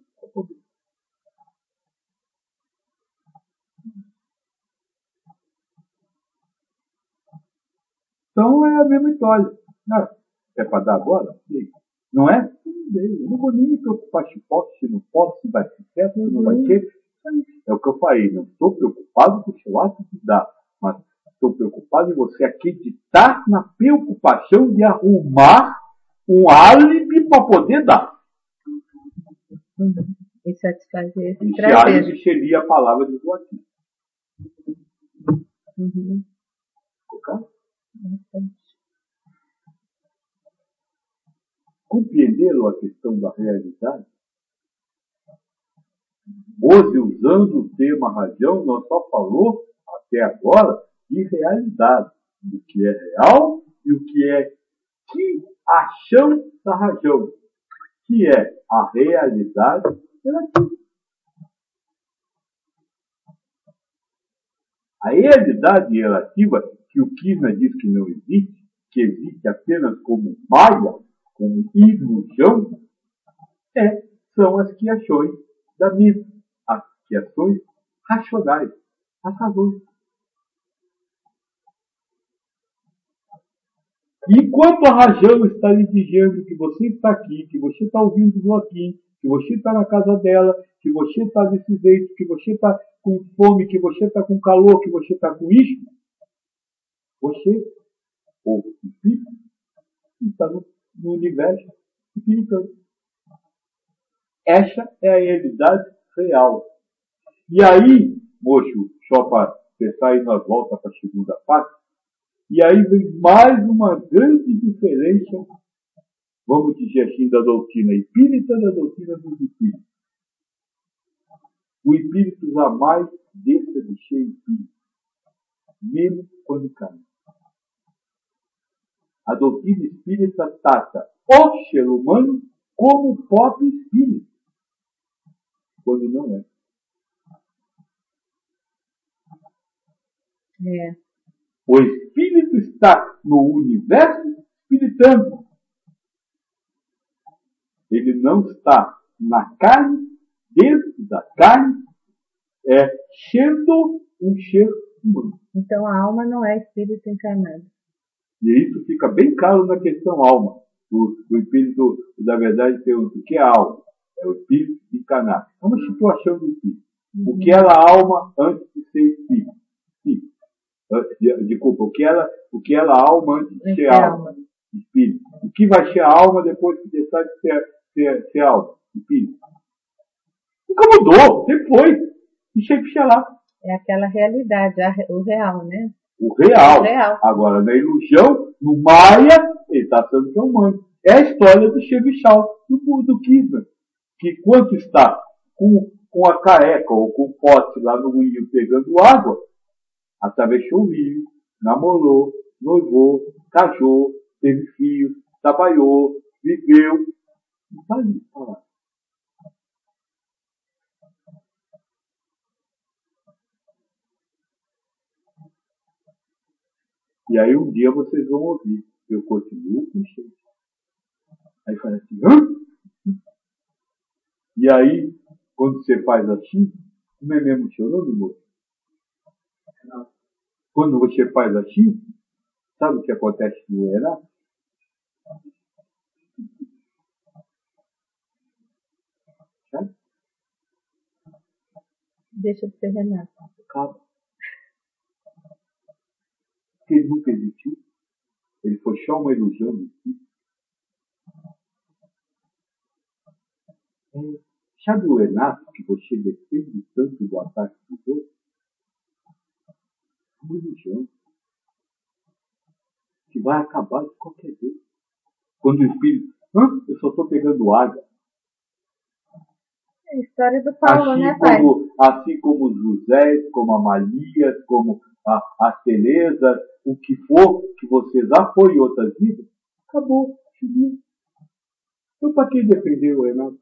Então é a mesma história. É para dar agora? Não é? Eu não vou nem me preocupar se posso, se não posso, se vai ser certo, se não vai ser. É o que eu falei. Não estou preocupado com o seu ato de dar, mas estou preocupado em você acreditar na preocupação de arrumar um álibi para poder dar. E satisfazer esse prazer. Esse álibi seria a palavra de Joaquim. Ok? Compreenderam a questão da realidade? Hoje, usando o tema razão, nós só falamos até agora de realidade, do que é real e o que é que ação da razão, que é a realidade relativa. A realidade relativa, que o Krishna diz que não existe, que existe apenas como maia, como ilusão, são as criações da mente, as criações racionais, as razões. Enquanto a Rajão está lhe dizendo que você está aqui, que você está ouvindo o Joaquim, que você está na casa dela, que você está desse jeito, que você está com fome, que você está com calor, que você está com isso, você, ou o espírito, está no universo espiritual. Essa é a realidade real. E aí, moço, só para pensar e nós volta para a segunda parte, e aí vem mais uma grande diferença, vamos dizer assim, da doutrina espírita da doutrina dos espíritos. O espírito jamais deixa de ser espírito, mesmo quando cai. A doutrina espírita trata o ser humano como o próprio espírito, quando não é. O espírito está no universo espiritando. Ele não está na carne, dentro da carne, sendo um ser humano. Então a alma não é espírito encarnado. E isso fica bem claro na questão alma. O espírito, na verdade, pergunta o que é alma? É o espírito encarnado. É uma situação do espírito. O que era alma antes de ser espírito? Desculpa, o que era alma antes de ser alma? Espírito. O que vai ser alma depois que deixar de ser alma? Espírito. Nunca mudou, sempre foi. E sempre será. É aquela realidade, o real, né? O real. Agora, na ilusão, no Maia, ele está achando que é humano. É a história do Chevichal, do Kisman, que quando está com a careca ou com o pote lá no rio pegando água, atravessou o rio, namorou, noivou, casou, teve filhos, trabalhou, viveu. Não está ali, está lá. E aí um dia vocês vão ouvir. Eu continuo com cheiro. Aí fala assim, hã? E aí, quando você faz assim, como é mesmo o seu nome, moço? Quando você faz assim, sabe o que acontece no Renato? Sabe? Deixa de ser Renato. Calma. Porque ele nunca existiu. Ele foi só uma ilusão do espírito. Sabe o Renato que você depende tanto do ataque dos outros? É uma ilusão. Que vai acabar de qualquer jeito. Quando o espírito, eu só estou pegando água. É a história do Paulo, assim, né, pai? Assim como os José, como a Malias, como a Tereza, o que for que você já foi em outras vidas, acabou, subiu. Então, para que defender o Renato?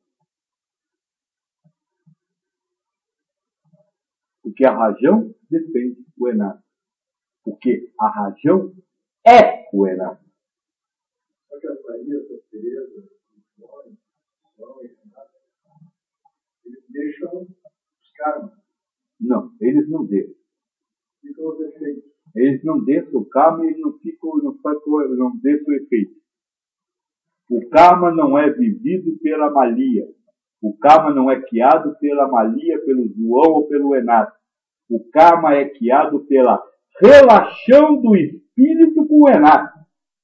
Porque a Rajão defende o Renato. Porque a Rajão é o Renato. Só que as Marias, a Tereza, os João e Renato, eles deixam os karmas. Não, eles não deixam. Ficam os efeitos. Eles não deixam o karma e eles não deixam o efeito. O karma não é vivido pela Malia. O karma não é criado pela Malia, pelo João ou pelo Renato. O karma é criado pela relação do espírito com o Renato.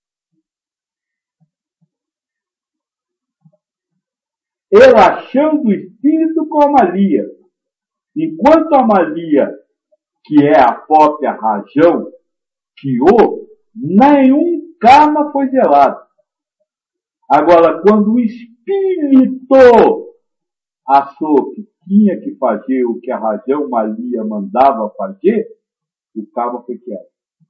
Relação do espírito com a Malia. Enquanto a Malia, que é a própria Rajão, criou, nenhum karma foi zelado. Agora, quando o espírito achou que tinha que fazer o que a Rajão Malia mandava fazer, o karma foi criado.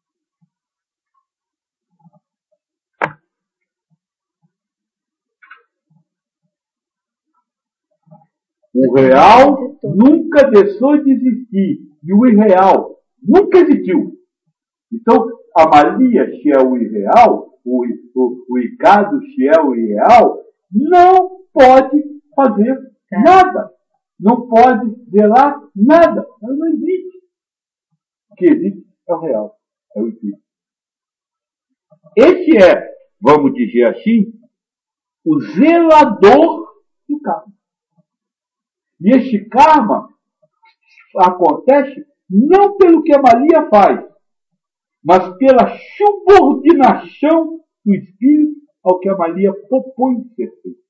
O real nunca deixou de existir. E o irreal nunca existiu. Então, a Malia, se é o irreal, o Ricardo, se é o irreal, não pode fazer nada. Não pode zelar nada. Ela não existe. O que existe é o real. É o espírito. Esse é, vamos dizer assim, o zelador do karma. E este karma acontece não pelo que a Malia faz, mas pela subordinação do espírito ao que a Malia propõe ser feito.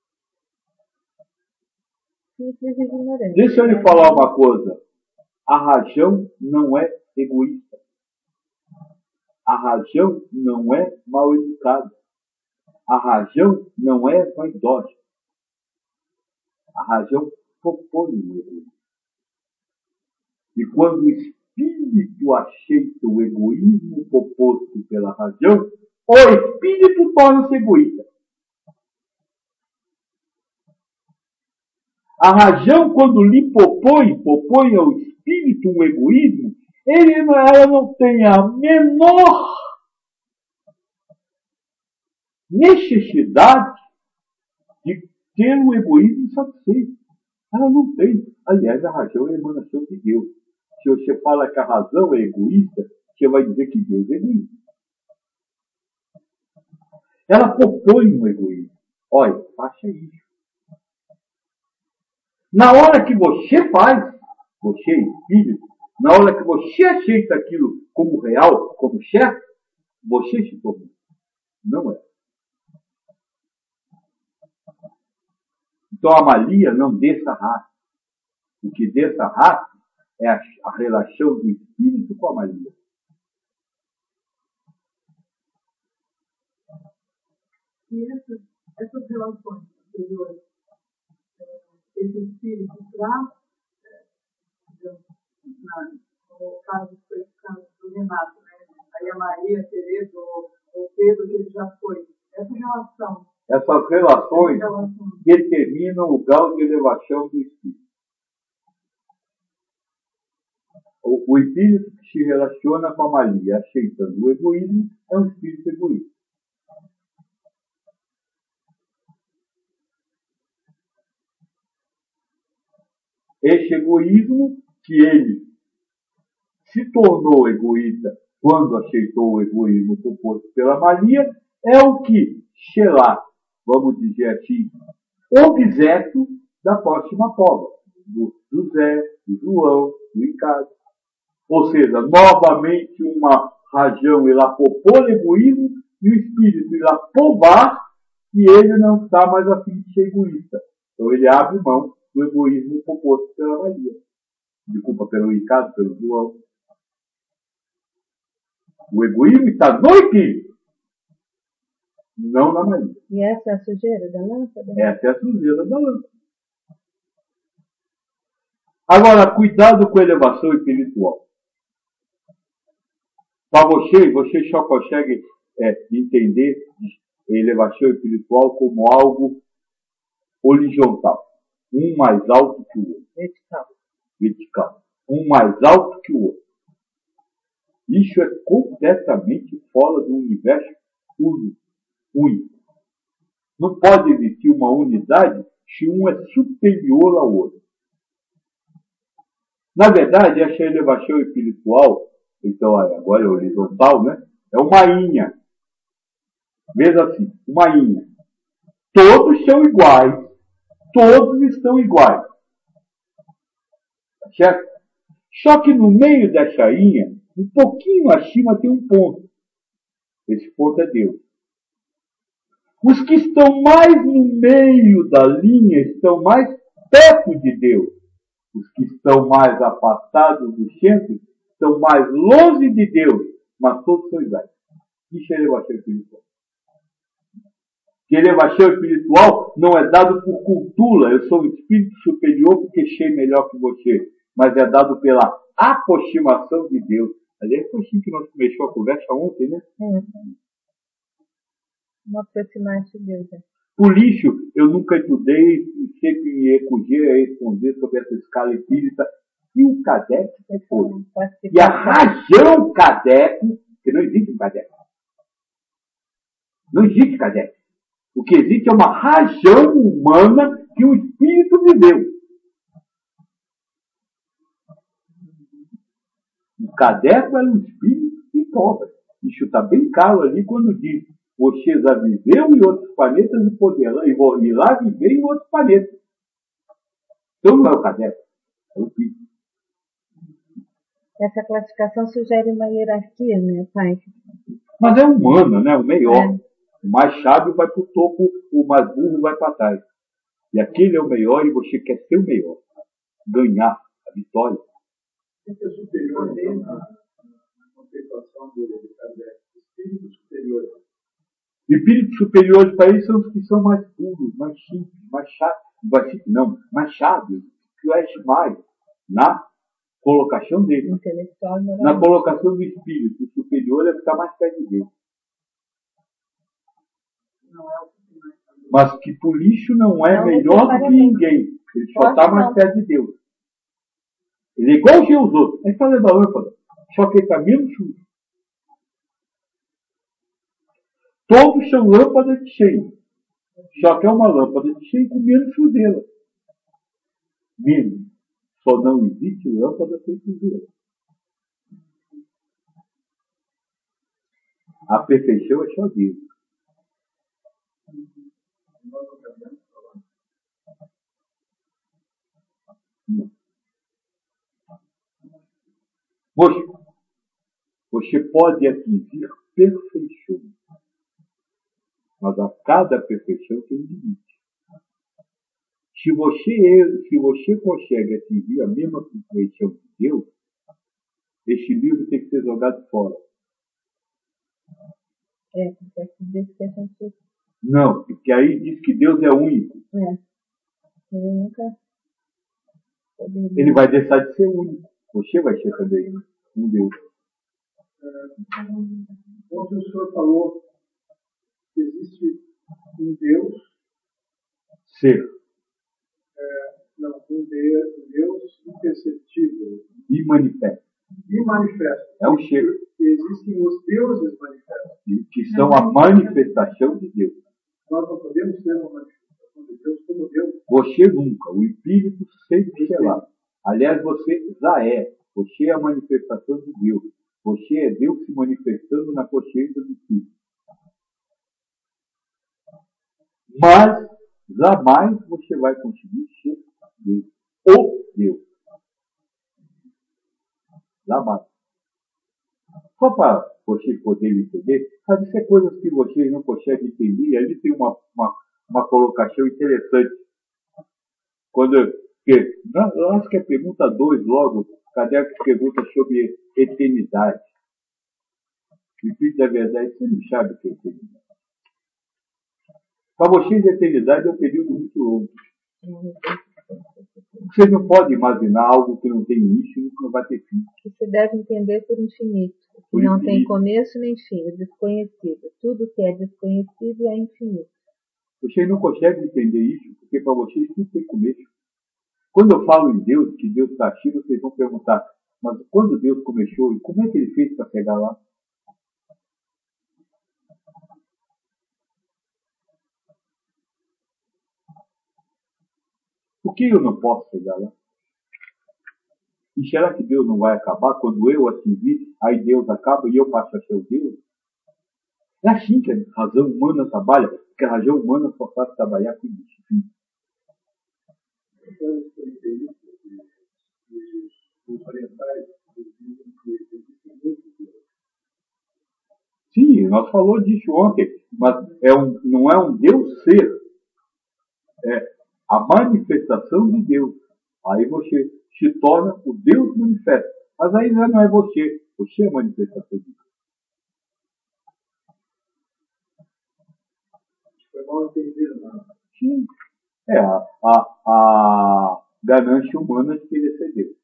Deixa eu lhe falar uma coisa. A Rajão não é egoísta. A Rajão não é mal educada. A Rajão não é vaidosa. A Rajão propõe o egoísmo. E quando o espírito aceita o egoísmo proposto pela Rajão, o espírito torna-se egoísta. A Rajão, quando lhe propõe ao espírito um egoísmo, ela não tem a menor necessidade de ter um egoísmo satisfeito. Ela não tem. Aliás, a Rajão é a emanação de Deus. Se você fala que a razão é egoísta, você vai dizer que Deus é egoísta. Ela propõe um egoísmo. Olha, faça isso. Na hora que você faz, você é espírito, na hora que você aceita aquilo como real, como certo, você se torna. Não é. Então a Malia não desce a raça. O que desce a raça é a relação do espírito com a Malia. E essas relações anteriores, esse espírito traz, no caso do Renato, né? Aí a Maria, a Tereza, o Pedro, que ele já foi. Essas relações determinam o grau de elevação do espírito. O espírito que se relaciona com a Maria, aceitando o egoísmo, é um espírito egoísta. Esse egoísmo, que ele se tornou egoísta quando aceitou o egoísmo proposto pela Maria, é o que será, vamos dizer assim, objeto da próxima prova, do José, do João, do Ricardo. Ou seja, novamente uma Rajão irá propor o egoísmo e o espírito irá provar que ele não está mais a fim de ser egoísta. Então ele abre mão do egoísmo proposto pela Maria. Desculpa, pelo Ricardo, pelo João. O egoísmo está no espírito, não na Maria. E essa é a sujeira da lâmpada? Essa é a sujeira da lâmpada. Agora, cuidado com a elevação espiritual. Para você só consegue entender a elevação espiritual como algo horizontal. Um mais alto que o outro. Vertical. Um mais alto que o outro. Isso é completamente fora do universo único. Não pode existir uma unidade se um é superior ao outro. Na verdade, essa elevação espiritual, então agora é horizontal, né? É uma inha. Veja assim, uma inha. Todos são iguais. Todos estão iguais. Tá certo? Só que no meio dessa inha, um pouquinho acima tem um ponto. Esse ponto é Deus. Os que estão mais no meio da linha estão mais perto de Deus. Os que estão mais afastados do centro estão mais longe de Deus. Mas todos são iguais. Isso é elevação espiritual. Que elevação espiritual não é dado por cultura. Eu sou um espírito superior porque sei melhor que você. Mas é dado pela aproximação de Deus. Aliás, foi assim que nós começamos a conversa ontem, né? Uma aproximação de Deus. Por isso, eu nunca estudei e sempre me recusei a responder sobre essa escala espírita. E o Kardec foi. E a Rajão Kardec, porque não existe um Kardec. Não existe Kardec. O que existe é uma Rajão humana que o espírito viveu. O Kardec era um espírito de pobre. Isso está bem claro ali quando diz: você já viveu em outros planetas e poderá ir lá viver em outros planetas. Então não é o caderno, é o espírito. Essa classificação sugere uma hierarquia, né, pai? Mas é humana, né? O melhor. O mais sábio vai para o topo, o mais burro vai para trás. E aquele é o melhor e você quer ser o melhor. Ganhar a vitória. O que é superior mesmo na contemplação do Kardec? Espírito superior. Espíritos superiores para eles são os que são mais puros, mais simples, mais chatos. Mais sábios, que mais na colocação dele. Intelectual e moral. Na colocação do espírito, o superior é ficar mais perto de Deus. Não é o que mais. Mas que por isso não é Não melhor do que ninguém. Ele só está mais perto de Deus. Ele é igual os outros. A história da lâmpada. Só que ele está menos sujo. Todos são lâmpadas de cheio. Só que é uma lâmpada de cheio com menos sujeira. Menos. Só não existe lâmpada sem sujeira. A perfeição é só Deus. Não. Você pode atingir perfeição. Mas a cada perfeição tem um limite. Se você consegue atingir a mesma perfeição que Deus, este livro tem que ser jogado fora. Porque diz que a gente... Não, porque aí diz que Deus é único. Ele nunca... Ele vai deixar de ser único. Você vai ser também um Deus. Ontem o senhor falou que existe um Deus. Ser. Um Deus imperceptível. Imanifesto. É o cheiro. Existem os deuses manifestos. Que são a manifestação de Deus. Nós não podemos ter uma manifestação de Deus como Deus. Você nunca. O Espírito sempre será. Aliás, você já é. Você é a manifestação de Deus. Você é Deus se manifestando na consciência do Espírito. Mas jamais você vai conseguir ser Deus. O Deus. Jamais. Só para vocês poderem entender, sabe, isso é coisas que vocês não conseguem entender. E ali tem uma colocação interessante. Eu acho que é a pergunta 2 logo, Kardec pergunta sobre eternidade. O Espírito da Verdade, você não sabe o que é eternidade. Para vocês, a eternidade é um período muito longo. Vocês não podem imaginar algo que não tem início e nunca vai ter fim. Que se deve entender por infinito. Que não tem começo nem fim, é desconhecido. Tudo que é desconhecido é infinito. Vocês não conseguem entender isso, porque para vocês tudo tem começo. Quando eu falo em Deus, que Deus está aqui, vocês vão perguntar, mas quando Deus começou e como é que ele fez para chegar lá? Por que eu não posso chegar lá? E será que Deus não vai acabar quando eu atingir, aí Deus acaba e eu passo a ser o Deus? É assim que a razão humana trabalha, porque a razão humana só sabe trabalhar com isso. Sim, nós falamos disso ontem, mas não é um Deus ser, é a manifestação de Deus. Aí você se torna o Deus manifesto. Mas aí já não é você é a manifestação de Deus. Foi mal entendido, não? Sim. É a ganância humana de querer ser Deus.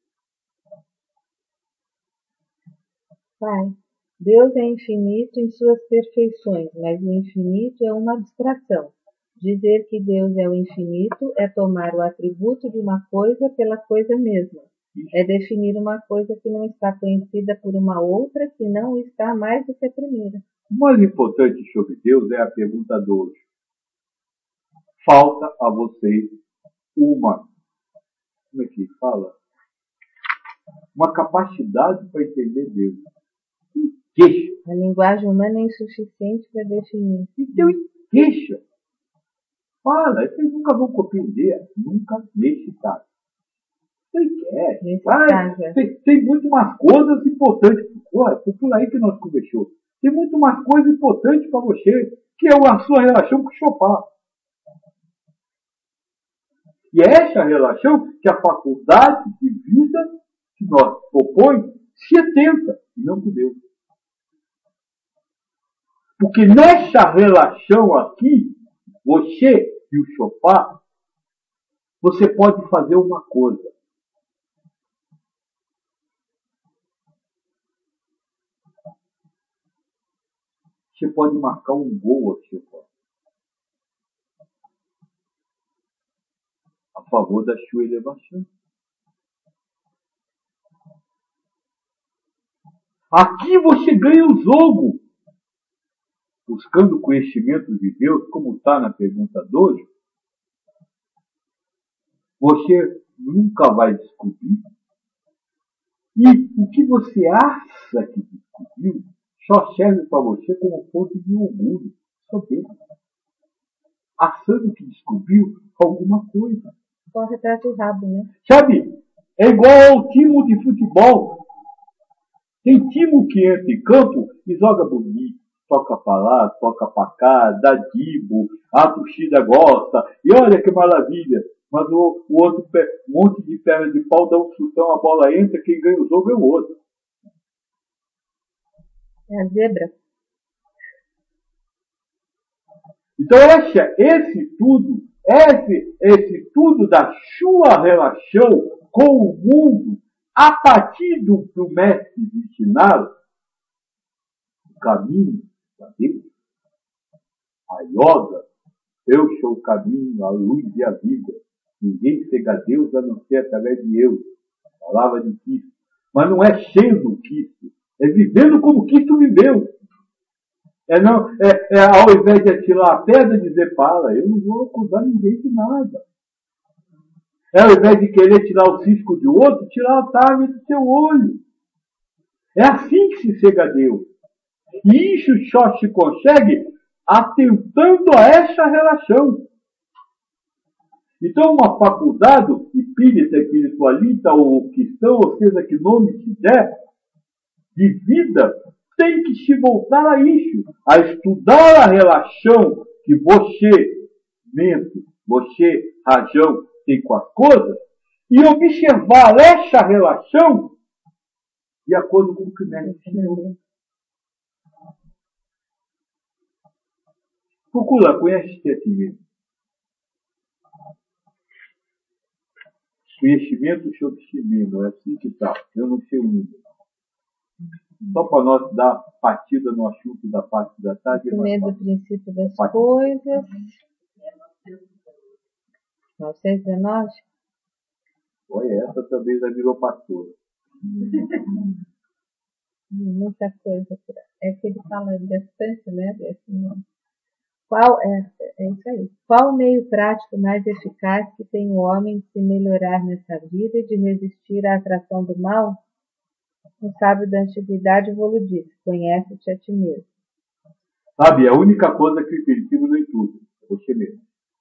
Pai, Deus é infinito em suas perfeições, mas o infinito é uma abstração. Dizer que Deus é o infinito é tomar o atributo de uma coisa pela coisa mesma. É definir uma coisa que não está conhecida por uma outra que não está mais do que a primeira. O mais importante sobre Deus é a pergunta 2. Falta a vocês uma capacidade para entender Deus. Queixa. A linguagem humana é insuficiente para definir. Então, queixa. Fala, vocês nunca vão compreender. Nunca nesse caso. Você quer. Tem muito mais coisas importantes. Por aí que nós conversamos. Tem muito mais coisas importantes para você, que é a sua relação com o Chopin. E é essa relação que a faculdade de vida que nós propõe se atenta, e não com Deus. Porque nessa relação aqui, você e o Chopin, você pode fazer uma coisa. Você pode marcar um gol ao Chopin. A favor da sua elevação. Aqui você ganha o jogo. Buscando o conhecimento de Deus, como está na pergunta 2, você nunca vai descobrir. E o que você acha que descobriu só serve para você como fonte de orgulho. Só dentro. Achando que descobriu alguma coisa. Corre atrás do rabo, né? Sabe, é igual ao time de futebol. Tem time que entra em campo e joga bonito. Toca para lá, toca para cá, dá dibo, a torcida gosta. E olha que maravilha. Mas o outro, um monte de perna de pau, dá um chutão, a bola entra, quem ganha o jogo é o outro. É a zebra. Então esse tudo da sua relação com o mundo, a partir do que o mestre ensinaram, o caminho da Deus, a yoga, eu sou o caminho, a luz e a vida. Ninguém chega a Deus a não ser através de eu. A palavra de Cristo. Mas não é sendo Cristo, é vivendo como Cristo viveu. Ao invés de atirar a pedra, dizer, para, eu não vou acusar ninguém de nada. Ao invés de querer tirar o cisco de outro, tirar a trave do seu olho. É assim que se chega a Deus. E isso só se consegue atentando a essa relação. Então, uma faculdade espírita, espiritualista, ou cristão, ou seja, que nome se der, de vida, tem que se voltar a isso, a estudar a relação que você, mente, você, razão, tem com as coisas, e observar essa relação de acordo com o que merece o Senhor. Procura, conhece-te a ti mesmo. Conhecimento sobre si mesmo, é assim que está. Eu não sei o número. Só para nós dar partida no assunto da parte da tarde. Conhecimento do princípio das coisas. 919? Olha, essa também já virou pastora. Muita coisa. É que ele fala bastante, né? Qual é isso aí. Qual o meio prático mais eficaz que tem o homem de se melhorar nessa vida e de resistir à atração do mal? O sábio da antiguidade vou-lhe disse, conhece-te a ti mesmo. Sabe, a única coisa que o espiritismo não inclui é você mesmo.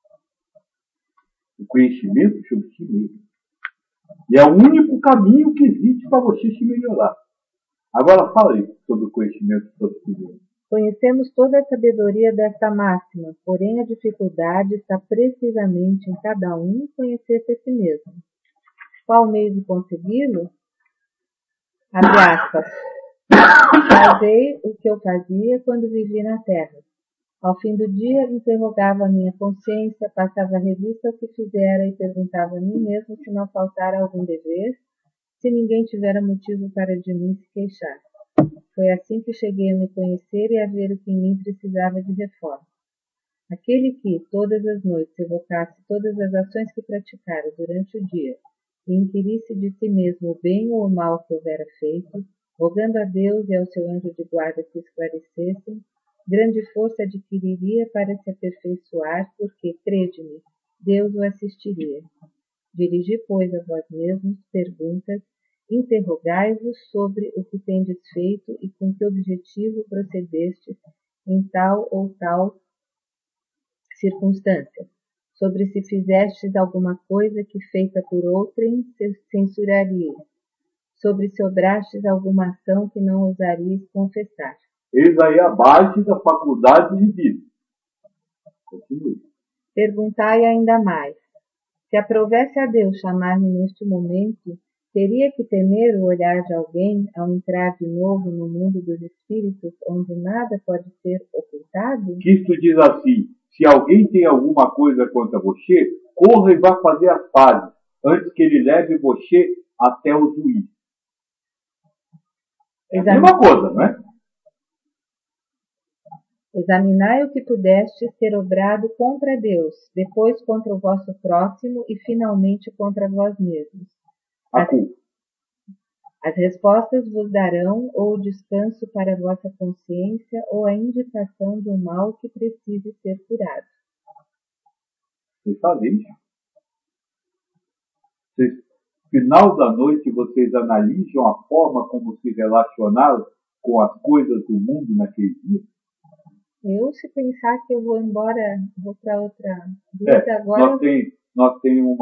O conhecimento sobre si mesmo. E é o único caminho que existe para você se melhorar. Agora fala aí sobre o conhecimento sobre si mesmo. Conhecemos toda a sabedoria desta máxima, porém a dificuldade está precisamente em cada um conhecer-se a si mesmo. Qual o meio de consegui-lo? Abre aspas. Fazei o que eu fazia quando vivi na terra. Ao fim do dia, interrogava a minha consciência, passava a revista ao que fizera e perguntava a mim mesmo se não faltara algum dever, se ninguém tivera motivo para de mim se queixar. Foi assim que cheguei a me conhecer e a ver o que em mim precisava de reforma. Aquele que, todas as noites, evocasse todas as ações que praticara durante o dia e inquirisse de si mesmo o bem ou o mal que houvera feito, rogando a Deus e ao seu anjo de guarda que esclarecessem, grande força adquiriria para se aperfeiçoar, porque, crede-me, Deus o assistiria. Dirigi, pois, a vós mesmos perguntas interrogai-vos sobre o que tendes feito e com que objetivo procedestes em tal ou tal circunstância. Sobre se fizestes alguma coisa que feita por outrem censurarieis. Sobre se obrastes alguma ação que não ousarias confessar. Eis aí a base da faculdade de vida. Continue. Perguntai ainda mais. Se aprovesse a Deus chamar-me neste momento, teria que temer o olhar de alguém ao entrar de novo no mundo dos espíritos, onde nada pode ser ocultado? Cristo diz assim: se alguém tem alguma coisa contra você, corra e vá fazer as pazes, antes que ele leve você até o juiz. É a mesma coisa, não é? Examinai o que pudestes ter obrado contra Deus, depois contra o vosso próximo e finalmente contra vós mesmos. A culpa. As respostas vos darão ou o descanso para a vossa consciência ou a indicação de um mal que precise ser curado. Vocês fazem isso? Final da noite, vocês analisam a forma como se relacionaram com as coisas do mundo naquele dia? Eu, se pensar que eu vou embora, vou para outra vida agora... Nós temos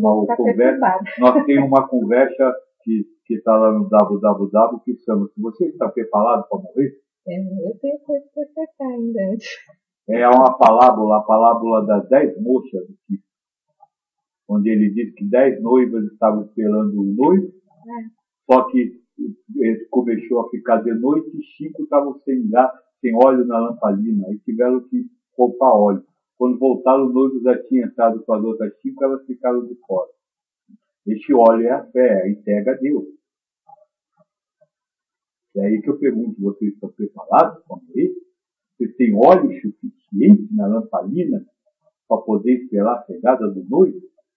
uma conversa que está lá no www que chama: se você está preparado para morrer? Eu tenho coisa para acertar ainda antes. É uma parábola, a parábola das 10 moças do Cristo, onde ele diz que 10 noivas estavam esperando o noivo, só que começou a ficar de noite e 5 estavam sem óleo na lamparina, e tiveram que comprar óleo. Quando voltaram, o noivo já tinha entrado com as outras 5, elas ficaram de fora. Este óleo é a fé, a entrega a Deus. É aí que eu pergunto: vocês estão preparados para morrer? Vocês têm óleo suficiente na lamparina para poder esperar a chegada do noivo?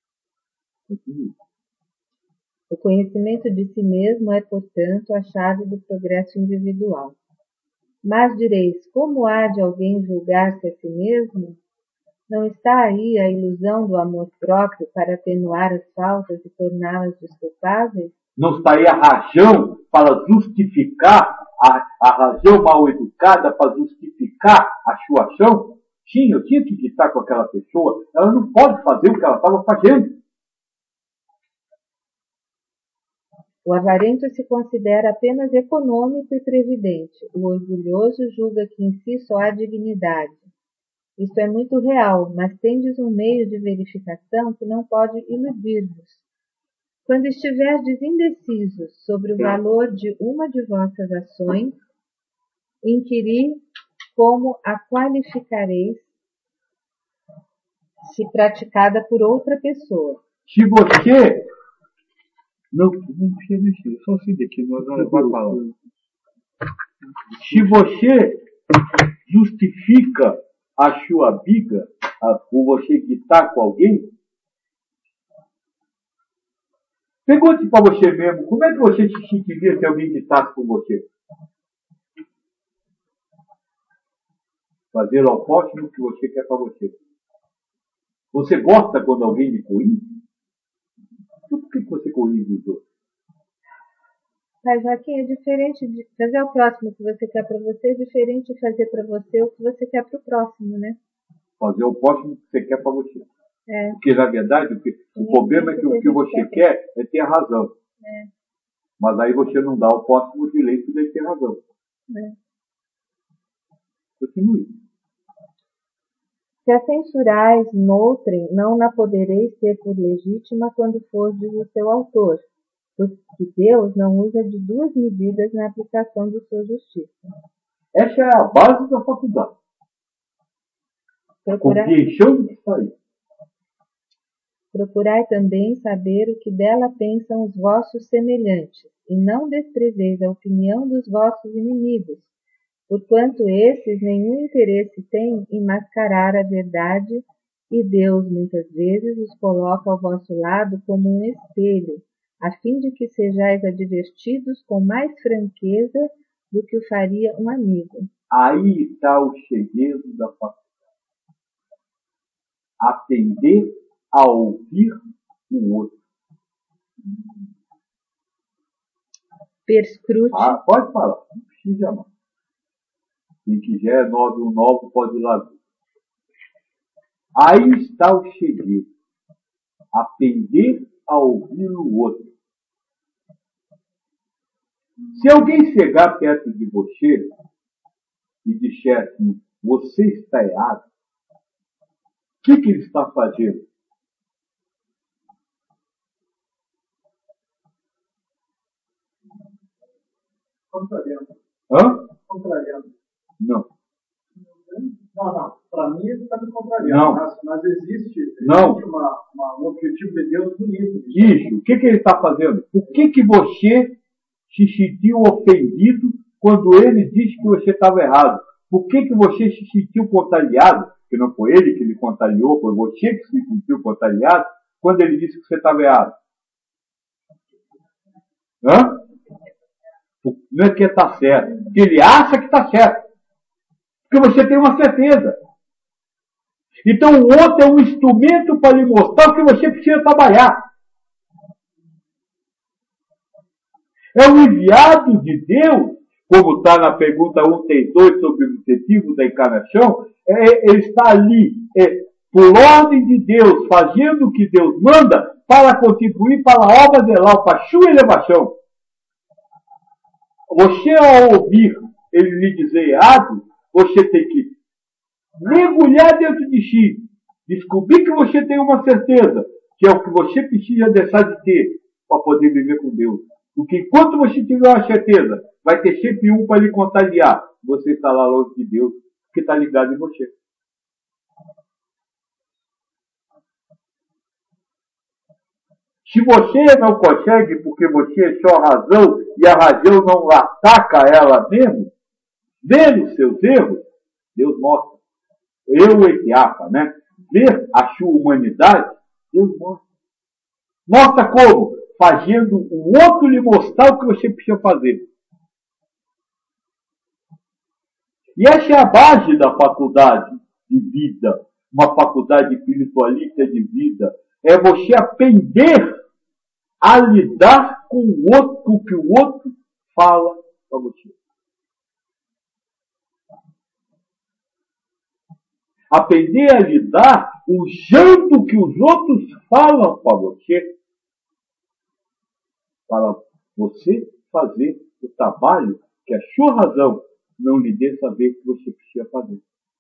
O conhecimento de si mesmo é, portanto, a chave do progresso individual. Mas direis, como há de alguém julgar-se a si mesmo? Não está aí a ilusão do amor próprio para atenuar as faltas e torná-las desculpáveis? Não está aí a razão para justificar, a razão mal educada para justificar a sua ação? Sim, eu tinha que estar com aquela pessoa, ela não pode fazer o que ela estava fazendo. O avarento se considera apenas econômico e previdente. O orgulhoso julga que em si só há dignidade. Isto é muito real, mas tendes um meio de verificação que não pode iludir-vos. Quando estiverdes indecisos sobre o valor de uma de vossas ações, inquiri como a qualificareis se praticada por outra pessoa. Se você... Não precisa mexer, só assim daqui, nós vamos falar. Se você justifica a sua briga, ou você gritar com alguém, pergunte para você mesmo: como é que você se sentiria se alguém gritasse com você? Fazer o oposto do que você quer para você. Você gosta quando alguém lhe corrige? Então por que você corrige os outros? Mas, Joaquim, é diferente de fazer o próximo que você quer para você, é diferente de fazer para você o que você quer para o próximo, né? Fazer o próximo que você quer para você. É. Porque, na verdade, o problema é que o que você quer é ter a razão. É. Mas aí você não dá o próximo direito de ter razão. É. Continue. Se a censurais noutrem, não na podereis ter por legítima quando fordes o seu autor, porque Deus não usa de duas medidas na aplicação de sua justiça. Essa é a base da faculdade. Compreensão do que está aí. Procurai também saber o que dela pensam os vossos semelhantes, e não desprezeis a opinião dos vossos inimigos, porquanto esses nenhum interesse têm em mascarar a verdade, e Deus muitas vezes os coloca ao vosso lado como um espelho, a fim de que sejais advertidos com mais franqueza do que o faria um amigo. Aí está o segredo da faculdade. Aprender a ouvir o outro. perscrute. Pode falar, não precisa mais. Quem quiser 919 pode ir lá ver. Aí está o segredo. Aprender a ouvir o outro. Se alguém chegar perto de você e disser assim, você está errado, o que ele está fazendo? Contrariando. Hã? Contrariando. Não. Não. Para mim, ele está me contrariando. Não. Mas existe um objetivo de Deus bonito. Isso. O que ele está fazendo? Por que você se sentiu ofendido quando ele disse que você estava errado? Por que você se sentiu contrariado? Que não foi ele que lhe contrariou, foi você que se sentiu contrariado quando ele disse que você estava errado. Hã? Não é que está certo, porque ele acha que está certo. Porque você tem uma certeza. Então o outro é um instrumento para lhe mostrar o que você precisa trabalhar. É um enviado de Deus, como está na pergunta 132 sobre o objetivo da encarnação, ele está ali, por ordem de Deus, fazendo o que Deus manda, para contribuir para a obra de lá, para a sua elevação. Você, ao ouvir ele lhe dizer errado, você tem que mergulhar dentro de si, descobrir que você tem uma certeza, que é o que você precisa deixar de ter para poder viver com Deus. Porque enquanto você tiver uma certeza, vai ter sempre um para lhe contrariar. Você está lá longe de Deus, porque está ligado em você. Se você não consegue, porque você é só razão, e a razão não ataca ela mesmo, vendo seus erros, Deus mostra. Entre aspas, né? Ver a sua humanidade, Deus mostra. Mostra como? Fazendo o outro lhe mostrar o que você precisa fazer. E essa é a base da faculdade de vida, uma faculdade espiritualista de vida. É você aprender a lidar com o outro, com o que o outro fala para você. Aprender a lidar usando o que os outros falam para você, para você fazer o trabalho que a sua razão não lhe dê saber que você precisa fazer.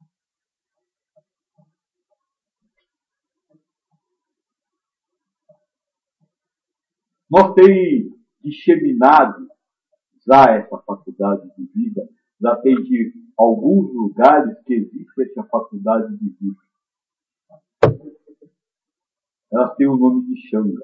Nós temos disseminado já essa faculdade de vida, já tem de alguns lugares que existe essa faculdade de vida. Elas têm o nome de Xanga.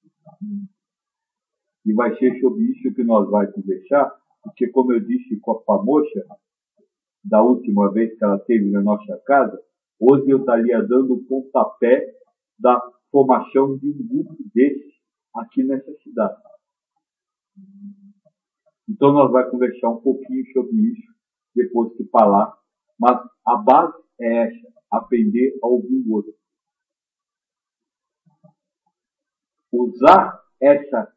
E vai ser sobre isso que nós vamos conversar, porque como eu disse com a moça, da última vez que ela esteve na nossa casa, hoje eu estaria dando o pontapé da formação de um grupo desses aqui nessa cidade. Então nós vamos conversar um pouquinho sobre isso, depois que falar, mas a base é essa, aprender a ouvir o outro. Usar essa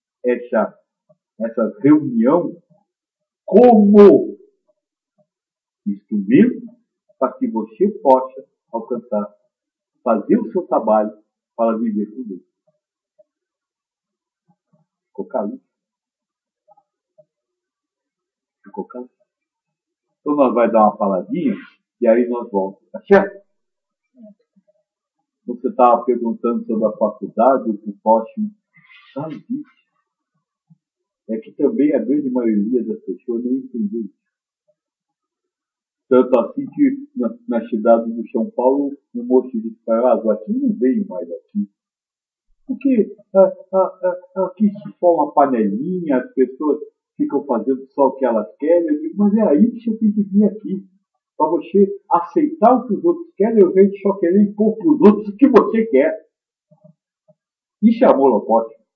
reunião como instrumento para que você possa alcançar, fazer o seu trabalho para viver com Deus. Ficou claro? Ficou claro? Então nós vamos dar uma paladinha e aí nós voltamos. Tá certo? Você estava perguntando sobre a faculdade, o próximo. Sabe disso? É que também a grande maioria das pessoas não entendeu isso. Tanto assim que na cidade de São Paulo, o moço disse para o aqui não veio mais aqui. Porque aqui se forma uma panelinha, as pessoas ficam fazendo só o que elas querem. Eu digo, mas é aí que você tem que vir aqui. Para você aceitar o que os outros querem, eu venho só querer impor para os outros o que você quer. Isso é amor lopótico.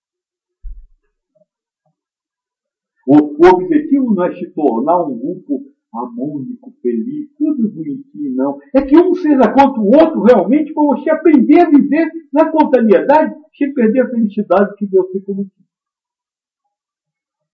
O objetivo não é se tornar um grupo harmônico, feliz, tudo bonitinho, não. É que um seja contra o outro realmente para você aprender a viver na contrariedade sem perder a felicidade que Deus tem prometido.